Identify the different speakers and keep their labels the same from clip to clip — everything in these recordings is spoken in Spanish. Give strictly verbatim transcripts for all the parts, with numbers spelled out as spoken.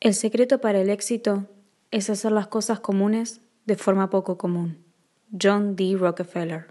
Speaker 1: El secreto para el éxito es hacer las cosas comunes de forma poco común. John D. Rockefeller.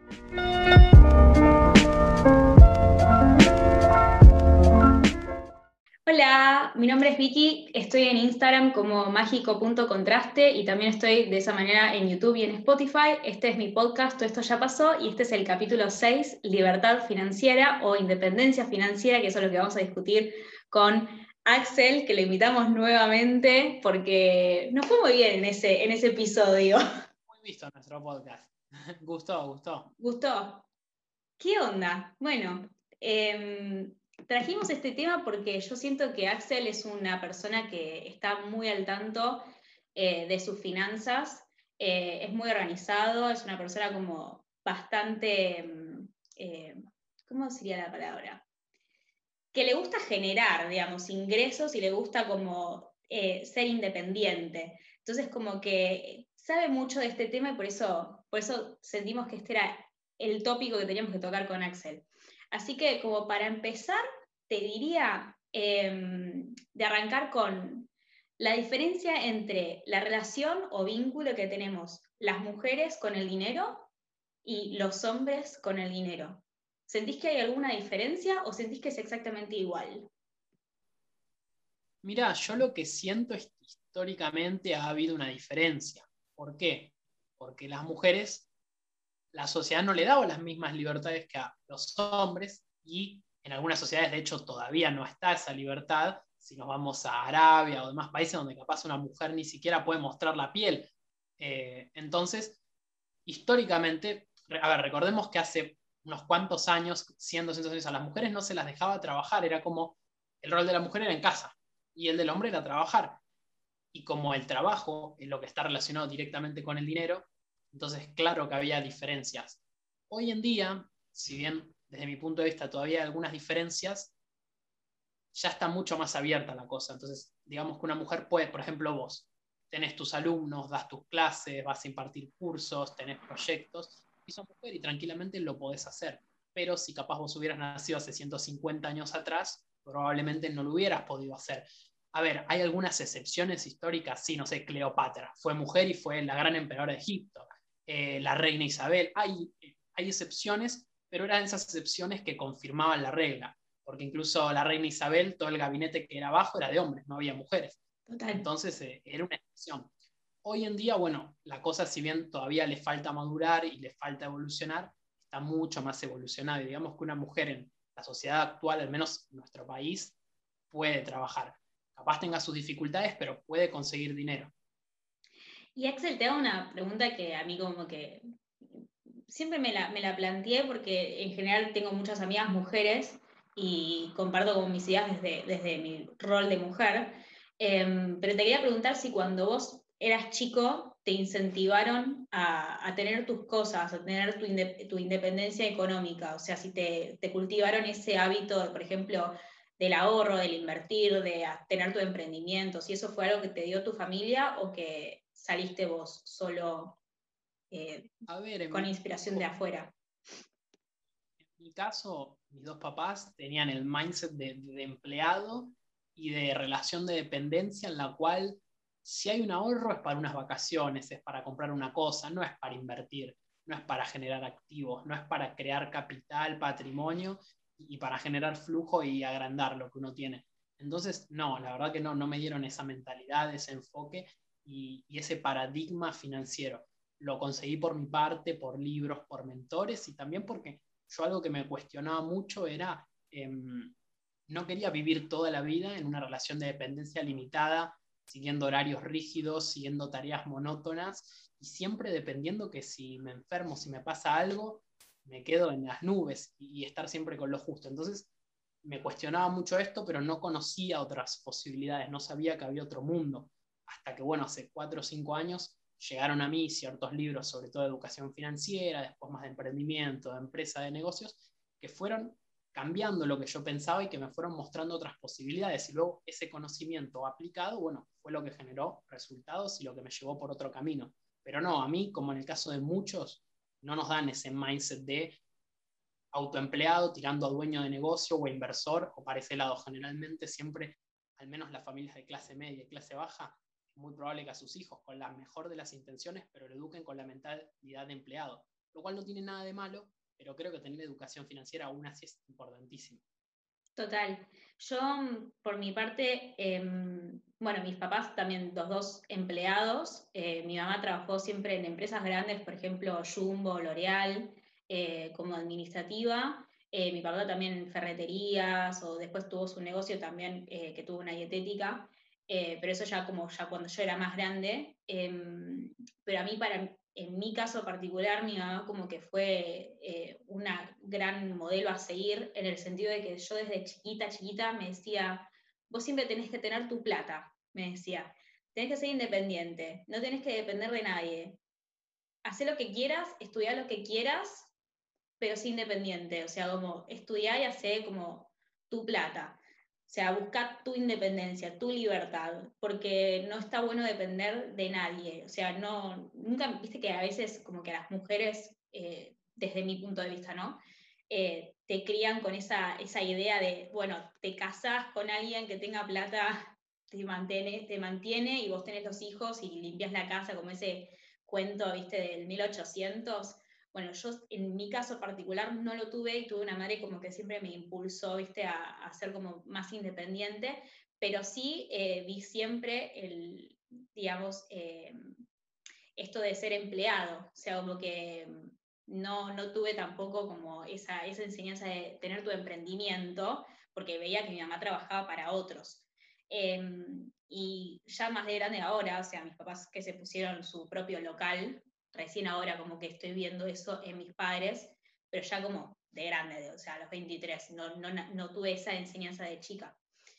Speaker 2: Hola, mi nombre es Vicky, estoy en Instagram como mágico.contraste y también estoy de esa manera en YouTube y en Spotify. Este es mi podcast, Todo esto ya pasó, y este es el capítulo seis, Libertad Financiera o Independencia Financiera, que eso es lo que vamos a discutir con Axel, que lo invitamos nuevamente porque nos fue muy bien en ese, en ese episodio.
Speaker 3: Muy visto nuestro podcast. Gustó, gustó.
Speaker 2: ¿Gustó? ¿Qué onda? Bueno, eh, trajimos este tema porque yo siento que Axel es una persona que está muy al tanto eh, de sus finanzas, eh, es muy organizado, es una persona como bastante, mm, eh, ¿cómo sería la palabra? Que le gusta generar, digamos, ingresos y le gusta como eh, ser independiente. Entonces, como que sabe mucho de este tema y por eso, por eso sentimos que este era el tópico que teníamos que tocar con Axel. Así que, como para empezar, te diría eh, de arrancar con la diferencia entre la relación o vínculo que tenemos las mujeres con el dinero y los hombres con el dinero. ¿Sentís que hay alguna diferencia o sentís que es exactamente igual?
Speaker 3: Mirá, yo lo que siento es que históricamente ha habido una diferencia. ¿Por qué? Porque las mujeres, la sociedad no le daba las mismas libertades que a los hombres y en algunas sociedades, de hecho, todavía no está esa libertad. Si nos vamos a Arabia o demás países donde capaz una mujer ni siquiera puede mostrar la piel. Eh, entonces, históricamente, a ver, recordemos que hace unos cuantos años, cien, doscientos años, a las mujeres no se las dejaba trabajar, era como el rol de la mujer era en casa y el del hombre era trabajar. Y como el trabajo es lo que está relacionado directamente con el dinero, entonces claro que había diferencias. Hoy en día, si bien desde mi punto de vista todavía hay algunas diferencias, ya está mucho más abierta la cosa. Entonces, digamos que una mujer puede, por ejemplo, vos, tenés tus alumnos, das tus clases, vas a impartir cursos, tenés proyectos, y sos mujer y tranquilamente lo podés hacer. Pero si capaz vos hubieras nacido hace ciento cincuenta años atrás, probablemente no lo hubieras podido hacer. A ver, hay algunas excepciones históricas, sí, no sé, Cleopatra fue mujer y fue la gran emperadora de Egipto, eh, la reina Isabel, hay, hay excepciones, pero eran esas excepciones que confirmaban la regla, porque incluso la reina Isabel, todo el gabinete que era abajo era de hombres, no había mujeres.
Speaker 2: Total.
Speaker 3: Entonces eh, era una excepción. Hoy en día, bueno, la cosa, si bien todavía le falta madurar y le falta evolucionar, está mucho más evolucionada. Y digamos que una mujer en la sociedad actual, al menos en nuestro país, puede trabajar. Capaz tenga sus dificultades, pero puede conseguir dinero.
Speaker 2: Y Axel, te hago una pregunta que a mí como que siempre me la, me la planteé porque en general tengo muchas amigas mujeres y comparto con mis ideas desde, desde mi rol de mujer. Eh, pero te quería preguntar si cuando vos eras chico te incentivaron a, a tener tus cosas, a tener tu, inde, tu independencia económica, o sea, si te, te cultivaron ese hábito, por ejemplo, del ahorro, del invertir, de tener tu emprendimiento, si eso fue algo que te dio tu familia o que saliste vos solo eh,
Speaker 3: A ver, en
Speaker 2: con
Speaker 3: mi
Speaker 2: inspiración de
Speaker 3: caso,
Speaker 2: afuera.
Speaker 3: en mi caso, mis dos papás tenían el mindset de, de empleado y de relación de dependencia en la cual si hay un ahorro es para unas vacaciones, es para comprar una cosa, no es para invertir, no es para generar activos, no es para crear capital, patrimonio y para generar flujo y agrandar lo que uno tiene. Entonces, no, la verdad que no, no me dieron esa mentalidad, ese enfoque y, y ese paradigma financiero. Lo conseguí por mi parte, por libros, por mentores y también porque yo algo que me cuestionaba mucho era, eh, no quería vivir toda la vida en una relación de dependencia limitada, siguiendo horarios rígidos, siguiendo tareas monótonas y siempre dependiendo que si me enfermo, si me pasa algo, me quedo en las nubes y, y estar siempre con lo justo. Entonces me cuestionaba mucho esto, pero no conocía otras posibilidades, no sabía que había otro mundo. Hasta que, bueno, hace cuatro o cinco años llegaron a mí ciertos libros, sobre todo de educación financiera, después más de emprendimiento, de empresa, de negocios, que fueron cambiando lo que yo pensaba y que me fueron mostrando otras posibilidades. Y luego ese conocimiento aplicado, bueno, fue lo que generó resultados y lo que me llevó por otro camino. Pero no, a mí, como en el caso de muchos, no nos dan ese mindset de autoempleado tirando a dueño de negocio o a inversor o para ese lado. Generalmente siempre al menos las familias de clase media y clase baja, es muy probable que a sus hijos, con la mejor de las intenciones, pero lo eduquen con la mentalidad de empleado, lo cual no tiene nada de malo, pero creo que tener educación financiera aún así es importantísimo.
Speaker 2: Total. Yo, por mi parte, eh, bueno, mis papás también, los dos empleados. Eh, mi mamá trabajó siempre en empresas grandes, por ejemplo, Jumbo, L'Oreal, eh, como administrativa. Eh, mi papá también en ferreterías, o después tuvo su negocio también, eh, que tuvo una dietética. Eh, pero eso ya como ya cuando yo era más grande. Eh, pero a mí, para, en mi caso particular, mi mamá como que fue eh, una gran modelo a seguir, en el sentido de que yo desde chiquita, chiquita me decía, vos siempre tenés que tener tu plata, me decía, tenés que ser independiente, no tenés que depender de nadie, hacé lo que quieras, estudiá lo que quieras, pero sé independiente, o sea, como estudiá y hacé como tu plata. O sea, buscar tu independencia, tu libertad, porque no está bueno depender de nadie. O sea, no, nunca, viste que a veces como que a las mujeres, eh, desde mi punto de vista, ¿no? Eh, te crían con esa, esa idea de, bueno, te casás con alguien que tenga plata, te mantiene, te mantiene y vos tenés los hijos y limpias la casa, como ese cuento, viste, del mil ochocientos. Bueno, yo en mi caso particular no lo tuve y tuve una madre como que siempre me impulsó, viste, a, a ser como más independiente, pero sí eh, vi siempre el, digamos, eh, esto de ser empleado, o sea, como que no, no tuve tampoco como esa, esa enseñanza de tener tu emprendimiento, porque veía que mi mamá trabajaba para otros. Eh, y ya más de grande ahora, o sea, mis papás que se pusieron su propio local, recién ahora como que estoy viendo eso en mis padres, pero ya como de grande, o sea, a los veintitrés, no, no, no tuve esa enseñanza de chica.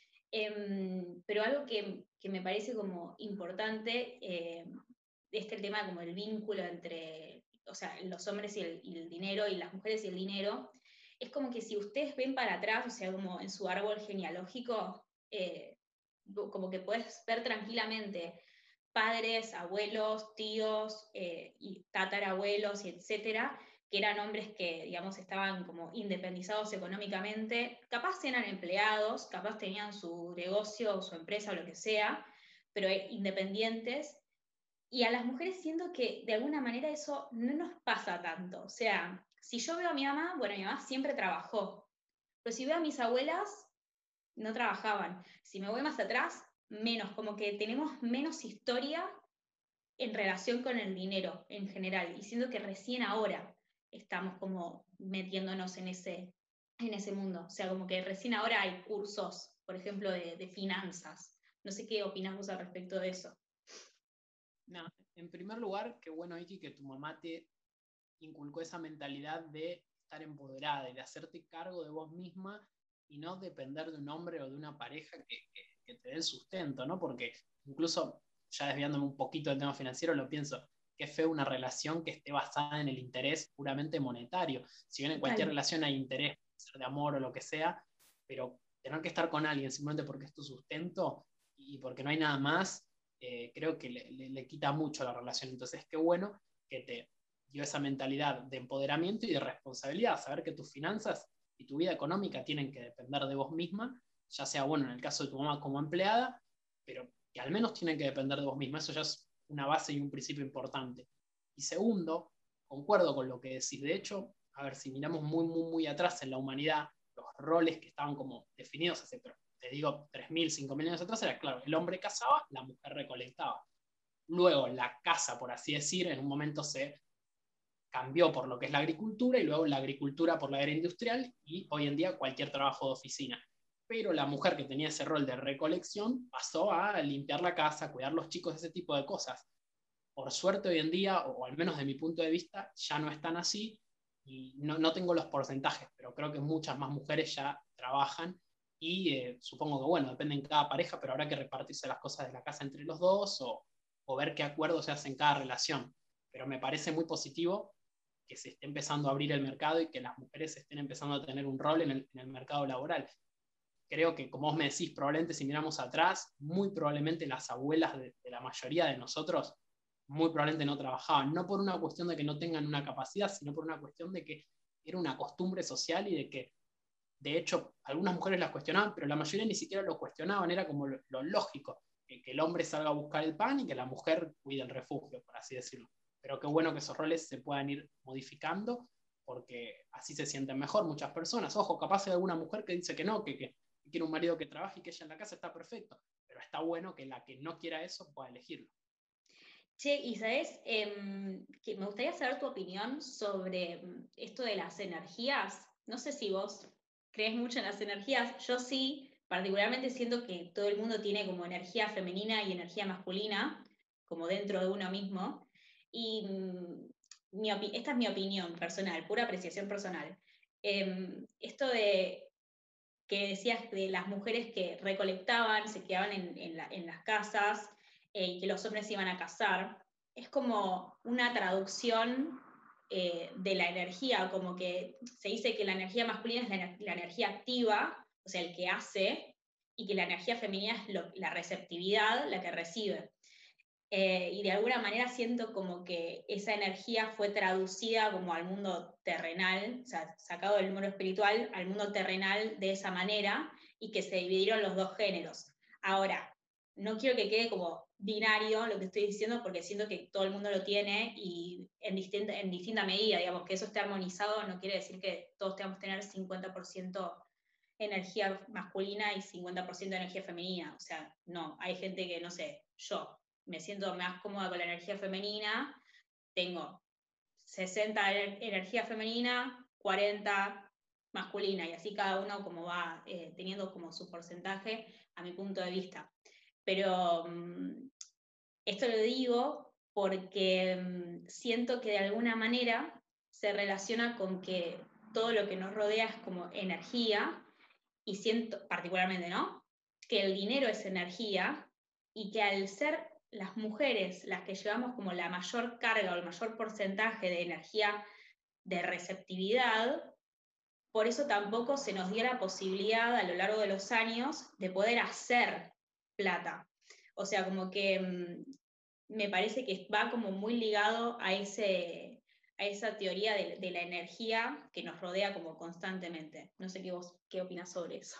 Speaker 2: Eh, pero algo que, que, me parece como importante, eh, este el tema como el vínculo entre, o sea, los hombres y el, y el dinero, y las mujeres y el dinero, es como que si ustedes ven para atrás, o sea, como en su árbol genealógico, eh, como que puedes ver tranquilamente padres, abuelos, tíos, eh, y tatarabuelos, y etcétera, que eran hombres que, digamos, estaban como independizados económicamente, capaz eran empleados, capaz tenían su negocio o su empresa o lo que sea, pero independientes. Y a las mujeres siento que de alguna manera eso no nos pasa tanto. O sea, si yo veo a mi mamá, bueno, mi mamá siempre trabajó, pero si veo a mis abuelas, no trabajaban. Si me voy más atrás, menos, como que tenemos menos historia en relación con el dinero en general, y siento que recién ahora estamos como metiéndonos en ese, en ese mundo. O sea, como que recién ahora hay cursos, por ejemplo, de, de finanzas. No sé qué opinás vos al respecto de eso.
Speaker 3: No, en primer lugar, qué bueno, Iki, que tu mamá te inculcó esa mentalidad de estar empoderada y de hacerte cargo de vos misma y no depender de un hombre o de una pareja que, que, que te dé el sustento, ¿no? Porque incluso, ya desviándome un poquito del tema financiero, lo pienso, qué feo una relación que esté basada en el interés puramente monetario. Si bien en cualquier relación hay interés, ser de amor o lo que sea, pero tener que estar con alguien simplemente porque es tu sustento y porque no hay nada más, eh, creo que le, le, le quita mucho a la relación. Entonces, qué bueno que te dio esa mentalidad de empoderamiento y de responsabilidad, saber que tus finanzas y tu vida económica tienen que depender de vos misma, ya sea, bueno, en el caso de tu mamá como empleada, pero que al menos tienen que depender de vos misma. Eso ya es una base y un principio importante. Y segundo, concuerdo con lo que decís. De hecho, a ver, si miramos muy, muy, muy atrás en la humanidad, los roles que estaban como definidos hace, pero te digo, tres mil, cinco mil años atrás, era claro, el hombre cazaba, la mujer recolectaba. Luego la caza, por así decir, en un momento se cambió por lo que es la agricultura, y luego la agricultura por la era industrial, y hoy en día cualquier trabajo de oficina. Pero la mujer que tenía ese rol de recolección pasó a limpiar la casa, cuidar los chicos, ese tipo de cosas. Por suerte hoy en día, o al menos de mi punto de vista, ya no están así, y no, no tengo los porcentajes, pero creo que muchas más mujeres ya trabajan, y eh, supongo que, bueno, depende en cada pareja, pero habrá que repartirse las cosas de la casa entre los dos, o, o ver qué acuerdos se hacen en cada relación. Pero me parece muy positivo que se esté empezando a abrir el mercado y que las mujeres estén empezando a tener un rol en el, en el mercado laboral. Creo que, como vos me decís, probablemente si miramos atrás, muy probablemente las abuelas de, de la mayoría de nosotros, muy probablemente no trabajaban, no por una cuestión de que no tengan una capacidad, sino por una cuestión de que era una costumbre social y de que De hecho, algunas mujeres las cuestionaban, pero la mayoría ni siquiera lo cuestionaban, era como lo, lo lógico, que, que el hombre salga a buscar el pan y que la mujer cuide el refugio, por así decirlo. Pero qué bueno que esos roles se puedan ir modificando, porque así se sienten mejor muchas personas. Ojo, capaz hay alguna mujer que dice que no, que, que quiere un marido que trabaje y que ella en la casa, está perfecto, pero está bueno que la que no quiera eso pueda elegirlo.
Speaker 2: Che, y sabes, eh, que me gustaría saber tu opinión sobre mm, esto de las energías. No sé si vos crees mucho en las energías, yo sí, particularmente siento que todo el mundo tiene como energía femenina y energía masculina, como dentro de uno mismo. Y mm, mi esta es mi opinión personal, pura apreciación personal. Eh, esto de que decías de las mujeres que recolectaban, se quedaban en, en, la, en las casas eh, y que los hombres se iban a casar, es como una traducción eh, de la energía, como que se dice que la energía masculina es la, la energía activa, o sea, el que hace, y que la energía femenina es lo, la receptividad, la que recibe. Eh, y de alguna manera siento como que esa energía fue traducida como al mundo terrenal, o sea, sacado del mundo espiritual al mundo terrenal de esa manera, y que se dividieron los dos géneros. Ahora, no quiero que quede como binario lo que estoy diciendo, porque siento que todo el mundo lo tiene y en distinta, en distinta medida, digamos, que eso esté armonizado no quiere decir que todos tengamos que tener cincuenta por ciento energía masculina y cincuenta por ciento energía femenina. O sea, no, hay gente que, no sé, yo me siento más cómoda con la energía femenina, tengo sesenta energía femenina, cuarenta masculina, y así cada uno como va eh, teniendo como su porcentaje a mi punto de vista. Pero um, esto lo digo porque um, siento que de alguna manera se relaciona con que todo lo que nos rodea es como energía, y siento particularmente, ¿no? Que el dinero es energía y que al ser las mujeres las que llevamos como la mayor carga o el mayor porcentaje de energía de receptividad, por eso tampoco se nos dio la posibilidad a lo largo de los años de poder hacer plata. O sea, como que mmm, me parece que va como muy ligado a, ese, a esa teoría de, de la energía que nos rodea como constantemente. No sé qué vos qué opinás sobre eso.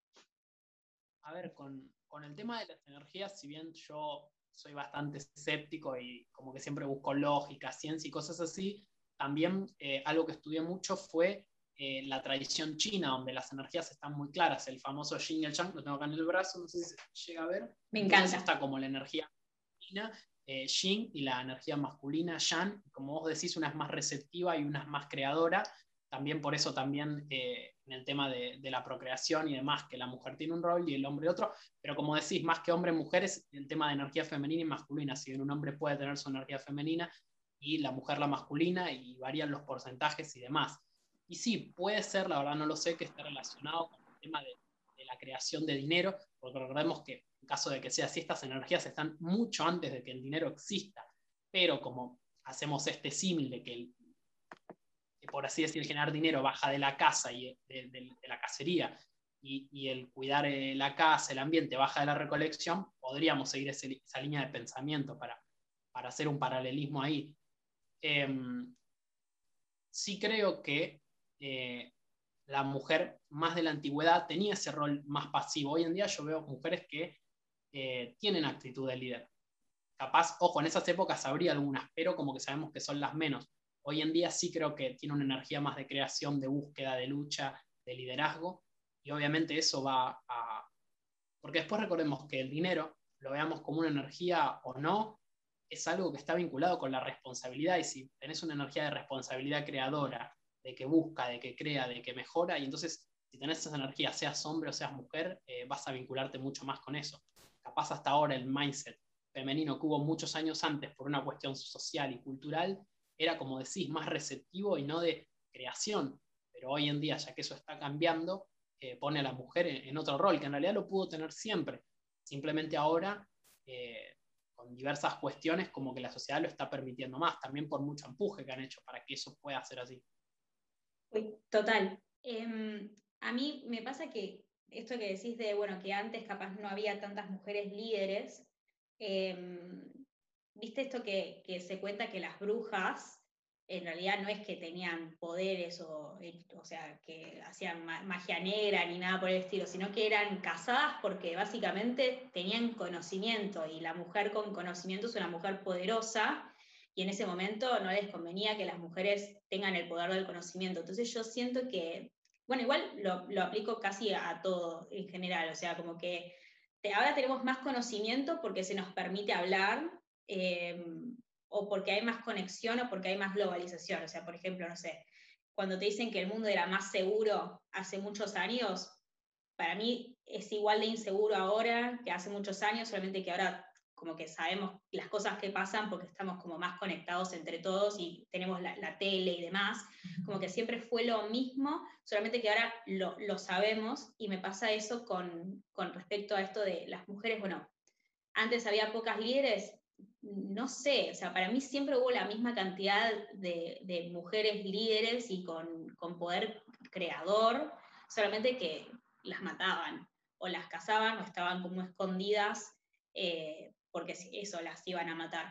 Speaker 3: A ver, con, con el tema de las energías, si bien yo soy bastante escéptico y como que siempre busco lógica, ciencia y cosas así, también eh, algo que estudié mucho fue eh, la tradición china, donde las energías están muy claras, el famoso yin y el yang, lo tengo acá en el brazo, no sé si se llega a ver.
Speaker 2: Me
Speaker 3: Entonces
Speaker 2: encanta.
Speaker 3: está como la energía femenina, eh, yin, y la energía masculina, yang, y como vos decís, una es más receptiva y una es más creadora. También por eso también eh, en el tema de, de la procreación y demás, que la mujer tiene un rol y el hombre otro, pero como decís, más que hombre y mujeres, el tema de energía femenina y masculina, si bien un hombre puede tener su energía femenina y la mujer la masculina, y varían los porcentajes y demás. Y sí, puede ser, la verdad no lo sé, que esté relacionado con el tema de, de la creación de dinero, porque recordemos que en caso de que sea así, estas energías están mucho antes de que el dinero exista, pero como hacemos este símil de que el, por así decir, generar dinero baja de la casa y de, de, de la cacería, y, y el cuidar eh, la casa, el ambiente, baja de la recolección, podríamos seguir ese, esa línea de pensamiento para, para hacer un paralelismo ahí. Eh, sí creo que eh, la mujer más de la antigüedad tenía ese rol más pasivo. Hoy en día yo veo mujeres que eh, tienen actitud de líder. Capaz, ojo, en esas épocas habría algunas, pero como que sabemos que son las menos. Hoy en día sí creo que tiene una energía más de creación, de búsqueda, de lucha, de liderazgo, y obviamente eso va a... Porque después recordemos que el dinero, lo veamos como una energía o no, es algo que está vinculado con la responsabilidad, y si tenés una energía de responsabilidad creadora, de que busca, de que crea, de que mejora, y entonces si tenés esa energía, seas hombre o seas mujer, eh, vas a vincularte mucho más con eso. Capaz hasta ahora el mindset femenino que hubo muchos años antes por una cuestión social y cultural, era, como decís, más receptivo y no de creación. Pero hoy en día, ya que eso está cambiando, eh, pone a la mujer en, en, otro rol, que en realidad lo pudo tener siempre. Simplemente ahora, eh, con diversas cuestiones, como que la sociedad lo está permitiendo más, también por mucho empuje que han hecho para que eso pueda ser así.
Speaker 2: Uy, total. Eh, a mí me pasa que esto que decís de, bueno, que antes capaz no había tantas mujeres líderes, eh, viste esto que, que se cuenta que las brujas en realidad no es que tenían poderes o, o sea, que hacían magia negra ni nada por el estilo, sino que eran casadas porque básicamente tenían conocimiento, y la mujer con conocimiento es una mujer poderosa, y en ese momento no les convenía que las mujeres tengan el poder del conocimiento. Entonces yo siento que, bueno, igual lo, lo aplico casi a, a todo en general, o sea, como que te, ahora tenemos más conocimiento porque se nos permite hablar, eh, o porque hay más conexión o porque hay más globalización. O sea, por ejemplo, no sé, cuando te dicen que el mundo era más seguro hace muchos años, para mí es igual de inseguro ahora que hace muchos años, solamente que ahora como que sabemos las cosas que pasan porque estamos como más conectados entre todos y tenemos la, la tele y demás, como que siempre fue lo mismo, solamente que ahora lo, lo sabemos, y me pasa eso con, con respecto a esto de las mujeres. Bueno, antes había pocas líderes, no sé, o sea, para mí siempre hubo la misma cantidad de, de mujeres líderes y con, con poder creador, solamente que las mataban, o las cazaban, o estaban como escondidas, eh, porque eso, las iban a matar.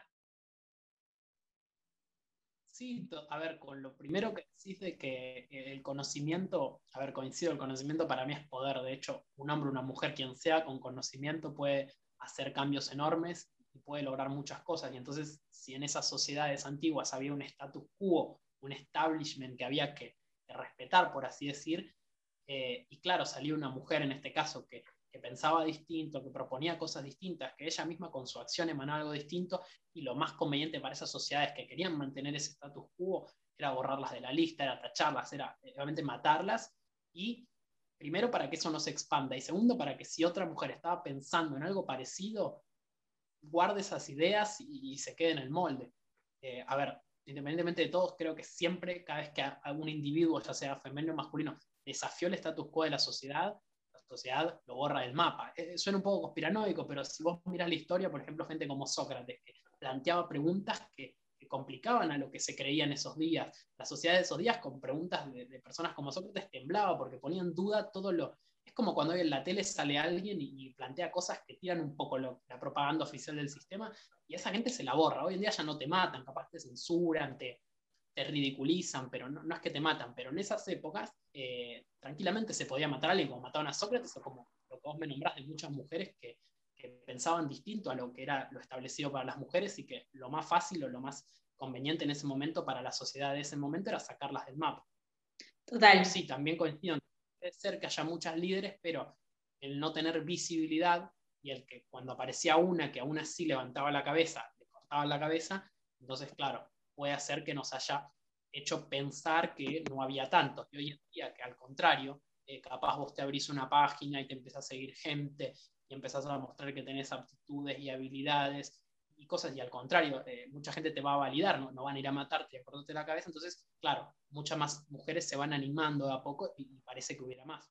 Speaker 3: Sí, to- a ver, con lo primero que decís de que el conocimiento, a ver, coincido, el conocimiento para mí es poder. De hecho, un hombre o una mujer, quien sea, con conocimiento puede hacer cambios enormes y puede lograr muchas cosas. Y entonces, si en esas sociedades antiguas había un status quo, un establishment que había que, que respetar, por así decir, eh, y claro, salió una mujer en este caso que, que pensaba distinto, que proponía cosas distintas, que ella misma con su acción emanaba algo distinto, y lo más conveniente para esas sociedades que querían mantener ese status quo era borrarlas de la lista, era tacharlas, era realmente matarlas, y primero para que eso no se expanda, y segundo para que si otra mujer estaba pensando en algo parecido, guarde esas ideas y, y se quede en el molde. Eh, a ver, independientemente de todos, creo que siempre, cada vez que algún individuo, ya sea femenino o masculino, desafió el status quo de la sociedad, la sociedad lo borra del mapa. Eh, suena un poco conspiranoico, pero si vos mirás la historia, por ejemplo, gente como Sócrates, que planteaba preguntas que, que complicaban a lo que se creía en esos días. La sociedad de esos días, con preguntas de, de personas como Sócrates, temblaba porque ponía en duda todo lo, es como cuando hoy en la tele sale alguien y, y plantea cosas que tiran un poco lo, la propaganda oficial del sistema, y esa gente se la borra. Hoy en día ya no te matan, capaz te censuran, te, te ridiculizan, pero no, no, es que te matan. Pero en esas épocas, eh, tranquilamente se podía matar a alguien, como mataban a Sócrates, o como lo que vos me nombrás de muchas mujeres que, que pensaban distinto a lo que era lo establecido para las mujeres, y que lo más fácil o lo más conveniente en ese momento para la sociedad de ese momento era sacarlas del mapa.
Speaker 2: Total.
Speaker 3: Pero sí, también coincido, puede ser que haya muchas líderes, pero el no tener visibilidad, y el que cuando aparecía una que aún así levantaba la cabeza, le cortaba la cabeza, entonces, claro, puede hacer que nos haya hecho pensar que no había tantos. Y hoy en día, que al contrario, eh, capaz vos te abrís una página y te empezás a seguir gente y empezás a mostrar que tenés aptitudes y habilidades y cosas, y al contrario, eh, mucha gente te va a validar, ¿no? No van a ir a matarte y a cortarte la cabeza. Entonces, claro, muchas más mujeres se van animando de a poco, y, y parece que hubiera más.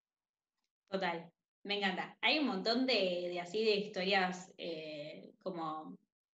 Speaker 2: Total, me encanta. Hay un montón de, de así de historias, eh, como,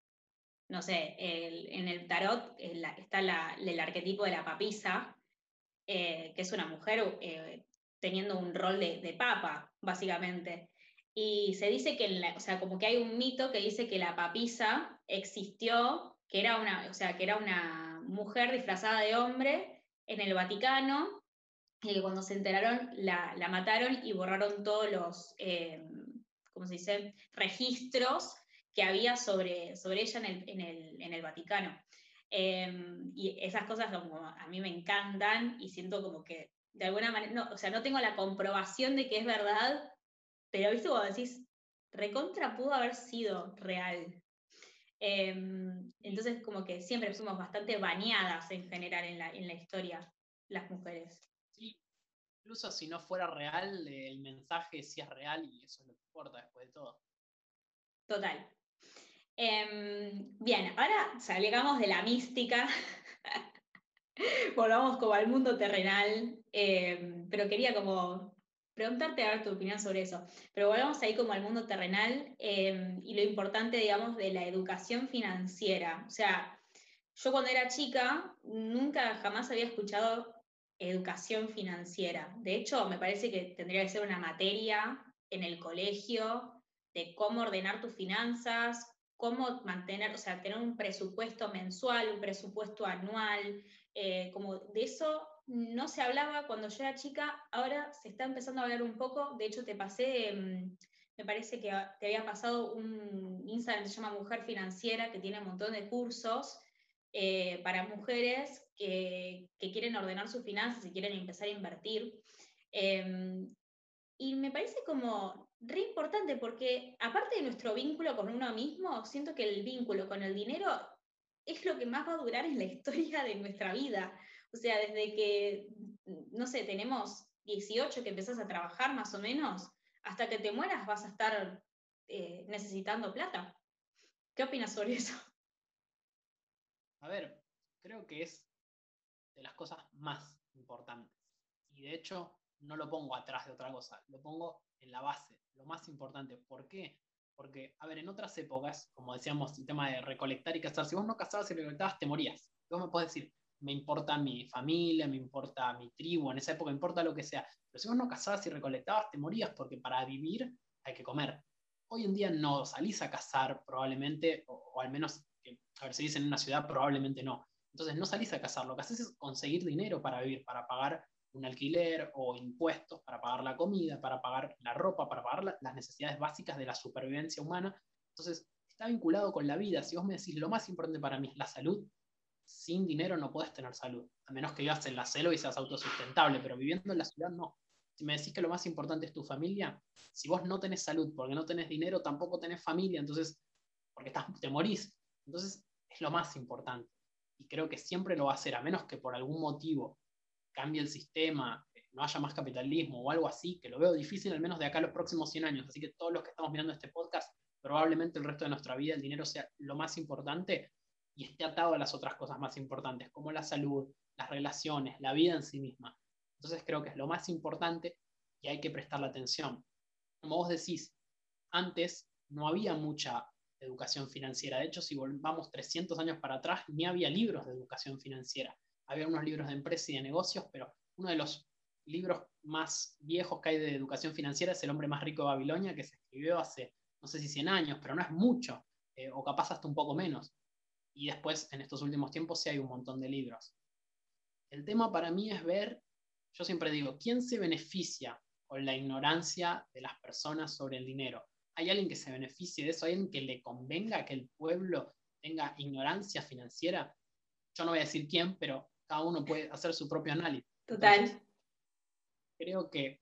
Speaker 2: no sé, el, en el tarot, el, está la, el arquetipo de la papisa, eh, que es una mujer, eh, teniendo un rol de, de papa, básicamente. Y se dice que, en la, o sea, como que hay un mito que dice que la papisa existió, que era una, o sea, que era una mujer disfrazada de hombre en el Vaticano, y que cuando se enteraron la, la mataron y borraron todos los, eh, ¿cómo se dice?, registros que había sobre, sobre ella en el, en el, en el Vaticano. Eh, y esas cosas como a mí me encantan, y siento como que de alguna manera, no, o sea, no tengo la comprobación de que es verdad, pero viste cuando decís, recontra pudo haber sido real. Eh, entonces como que siempre somos bastante bañadas en general en la, en la historia, las mujeres.
Speaker 3: Sí, incluso si no fuera real, eh, el mensaje sí es real, y eso es lo que importa después de todo.
Speaker 2: Total. Eh, bien, ahora salgamos de la mística, volvamos como al mundo terrenal, eh, pero quería como preguntarte a ver tu opinión sobre eso. Pero volvamos ahí como al mundo terrenal, eh, y lo importante, digamos, de la educación financiera. O sea, yo cuando era chica nunca jamás había escuchado educación financiera. De hecho, me parece que tendría que ser una materia en el colegio de cómo ordenar tus finanzas, cómo mantener, o sea, tener un presupuesto mensual, un presupuesto anual, eh, como de eso no se hablaba cuando yo era chica, ahora se está empezando a hablar un poco. De hecho, te pasé, mm, me parece que te había pasado un Instagram que se llama Mujer Financiera, que tiene un montón de cursos eh, para mujeres que, que quieren ordenar sus finanzas y quieren empezar a invertir. Eh, y me parece como re importante porque aparte de nuestro vínculo con uno mismo, siento que el vínculo con el dinero es lo que más va a durar en la historia de nuestra vida. O sea, desde que, no sé, tenemos dieciocho que empezás a trabajar más o menos, hasta que te mueras vas a estar eh, necesitando plata. ¿Qué opinas sobre eso?
Speaker 3: A ver, creo que es de las cosas más importantes. Y de hecho, no lo pongo atrás de otra cosa, lo pongo en la base, lo más importante. ¿Por qué? Porque, a ver, en otras épocas, como decíamos, el tema de recolectar y cazar, si vos no cazabas y recolectabas, te morías. Vos me podés decir, me importa mi familia, me importa mi tribu, en esa época me importa lo que sea. Pero si vos no cazabas y recolectabas, te morías, porque para vivir hay que comer. Hoy en día no salís a cazar, probablemente, o, o al menos, a ver, si dicen en una ciudad, probablemente no. Entonces no salís a cazar, lo que haces es conseguir dinero para vivir, para pagar un alquiler o impuestos, para pagar la comida, para pagar la ropa, para pagar la, las necesidades básicas de la supervivencia humana. Entonces está vinculado con la vida. Si vos me decís lo más importante para mí es la salud, sin dinero no podés tener salud, a menos que vivas en la selva y seas autosustentable, pero viviendo en la ciudad no. Si me decís que lo más importante es tu familia, si vos no tenés salud porque no tenés dinero, tampoco tenés familia, entonces, porque estás, te morís. Entonces es lo más importante. Y creo que siempre lo va a hacer, a menos que por algún motivo cambie el sistema, no haya más capitalismo o algo así, que lo veo difícil al menos de acá a los próximos cien años. Así que todos los que estamos mirando este podcast, probablemente el resto de nuestra vida el dinero sea lo más importante y esté atado a las otras cosas más importantes, como la salud, las relaciones, la vida en sí misma. Entonces creo que es lo más importante y hay que prestarle atención. Como vos decís, antes no había mucha educación financiera. De hecho, si volvamos trescientos años para atrás, ni había libros de educación financiera. Había unos libros de empresa y de negocios, pero uno de los libros más viejos que hay de educación financiera es El hombre más rico de Babilonia, que se escribió hace, no sé si cien años, pero no es mucho, eh, o capaz hasta un poco menos. Y después, en estos últimos tiempos, sí hay un montón de libros. El tema para mí es ver, yo siempre digo, ¿quién se beneficia con la ignorancia de las personas sobre el dinero? ¿Hay alguien que se beneficie de eso? ¿Hay alguien que le convenga que el pueblo tenga ignorancia financiera? Yo no voy a decir quién, pero cada uno puede hacer su propio análisis.
Speaker 2: Total.
Speaker 3: Entonces, creo que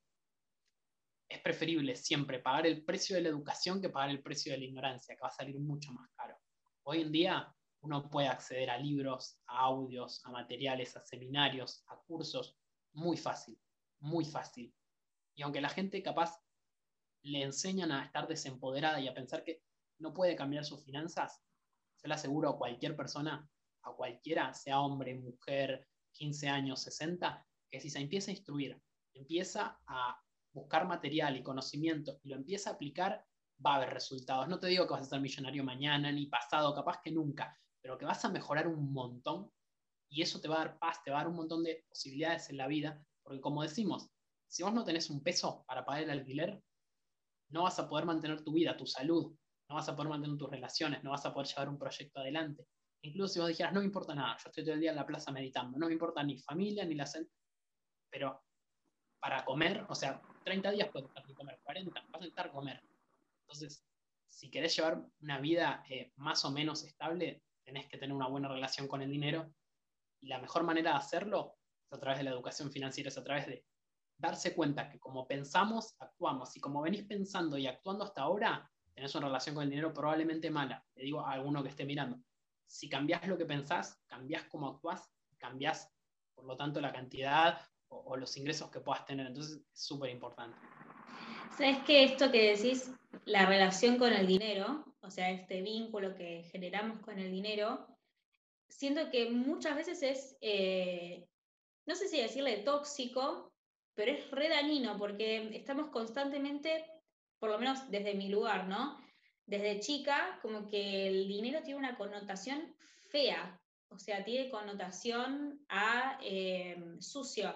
Speaker 3: es preferible siempre pagar el precio de la educación que pagar el precio de la ignorancia, que va a salir mucho más caro. Hoy en día uno puede acceder a libros, a audios, a materiales, a seminarios, a cursos, muy fácil, muy fácil. Y aunque la gente capaz le enseñan a estar desempoderada y a pensar que no puede cambiar sus finanzas, se lo aseguro a cualquier persona, a cualquiera, sea hombre, mujer, quince años, sesenta, que si se empieza a instruir, empieza a buscar material y conocimiento y lo empieza a aplicar, va a haber resultados. No te digo que vas a ser millonario mañana ni pasado, capaz que nunca, pero que vas a mejorar un montón y eso te va a dar paz, te va a dar un montón de posibilidades en la vida, porque como decimos, si vos no tenés un peso para pagar el alquiler, no vas a poder mantener tu vida, tu salud, no vas a poder mantener tus relaciones, no vas a poder llevar un proyecto adelante. Incluso si vos dijeras, no me importa nada, yo estoy todo el día en la plaza meditando, no me importa ni familia ni la salud, pero para comer, o sea, treinta días puedes estar sin comer, cuarenta, vas a necesitar comer. Entonces, si querés llevar una vida eh, más o menos estable, tenés que tener una buena relación con el dinero y la mejor manera de hacerlo es a través de la educación financiera, es a través de darse cuenta que como pensamos, actuamos. Y como venís pensando y actuando hasta ahora, tenés una relación con el dinero probablemente mala. Le digo a alguno que esté mirando. Si cambiás lo que pensás, cambiás cómo actuás, cambiás, por lo tanto, la cantidad o, o los ingresos que puedas tener. Entonces, es súper importante.
Speaker 2: ¿Sabes qué? Esto que decís, la relación con el dinero, o sea, este vínculo que generamos con el dinero, siento que muchas veces es, eh, no sé si decirle tóxico, pero es re dañino porque estamos constantemente, por lo menos desde mi lugar, ¿no? Desde chica, como que el dinero tiene una connotación fea, o sea, tiene connotación a eh, sucio.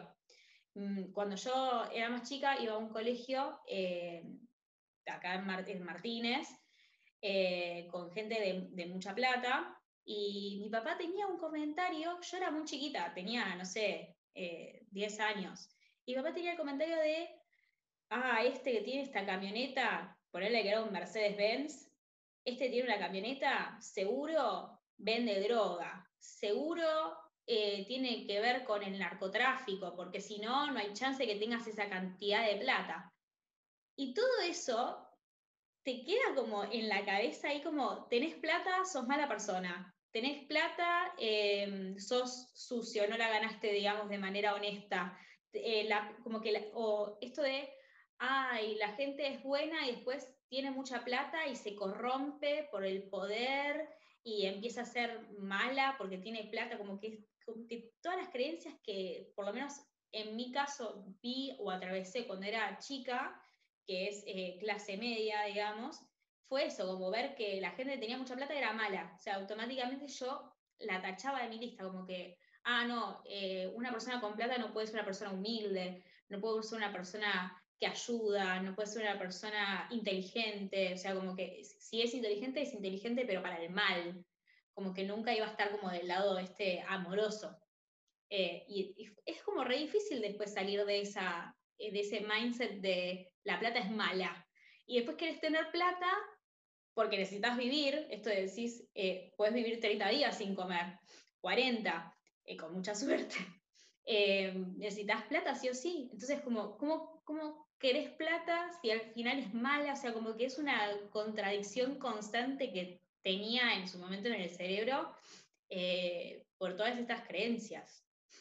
Speaker 2: Cuando yo era más chica iba a un colegio, eh, acá en, Mar en Martínez, eh, con gente de, de mucha plata, y mi papá tenía un comentario, yo era muy chiquita, tenía, no sé, eh, diez años, y mi papá tenía el comentario de, ah, este que tiene esta camioneta, ponerle que era un Mercedes-Benz, este tiene una camioneta, seguro vende droga, seguro eh, tiene que ver con el narcotráfico, porque si no, no hay chance de que tengas esa cantidad de plata. Y todo eso te queda como en la cabeza ahí como, tenés plata, sos mala persona. Tenés plata, eh, sos sucio, no la ganaste, digamos, de manera honesta. Eh, la, como que la, o esto de, ay, la gente es buena y después tiene mucha plata y se corrompe por el poder y empieza a ser mala porque tiene plata, como que, como que todas las creencias que, por lo menos en mi caso, vi o atravesé cuando era chica, que es eh, clase media, digamos, fue eso, como ver que la gente que tenía mucha plata era mala. O sea, automáticamente yo la tachaba de mi lista, como que, ah, no, eh, una persona con plata no puede ser una persona humilde, no puede ser una persona que ayuda, no puede ser una persona inteligente, o sea, como que si es inteligente, es inteligente, pero para el mal, como que nunca iba a estar como del lado este amoroso. Eh, y, y, es como re difícil después salir de, esa, de ese mindset de la plata es mala. Y después querés tener plata porque necesitas vivir, esto de decís, eh, puedes vivir treinta días sin comer, cuarenta, eh, con mucha suerte. Eh, necesitas plata sí o sí. Entonces, como, ¿cómo, ¿cómo querés plata si al final es mala? O sea, como que es una contradicción constante que tenía en su momento en el cerebro eh, por todas estas creencias.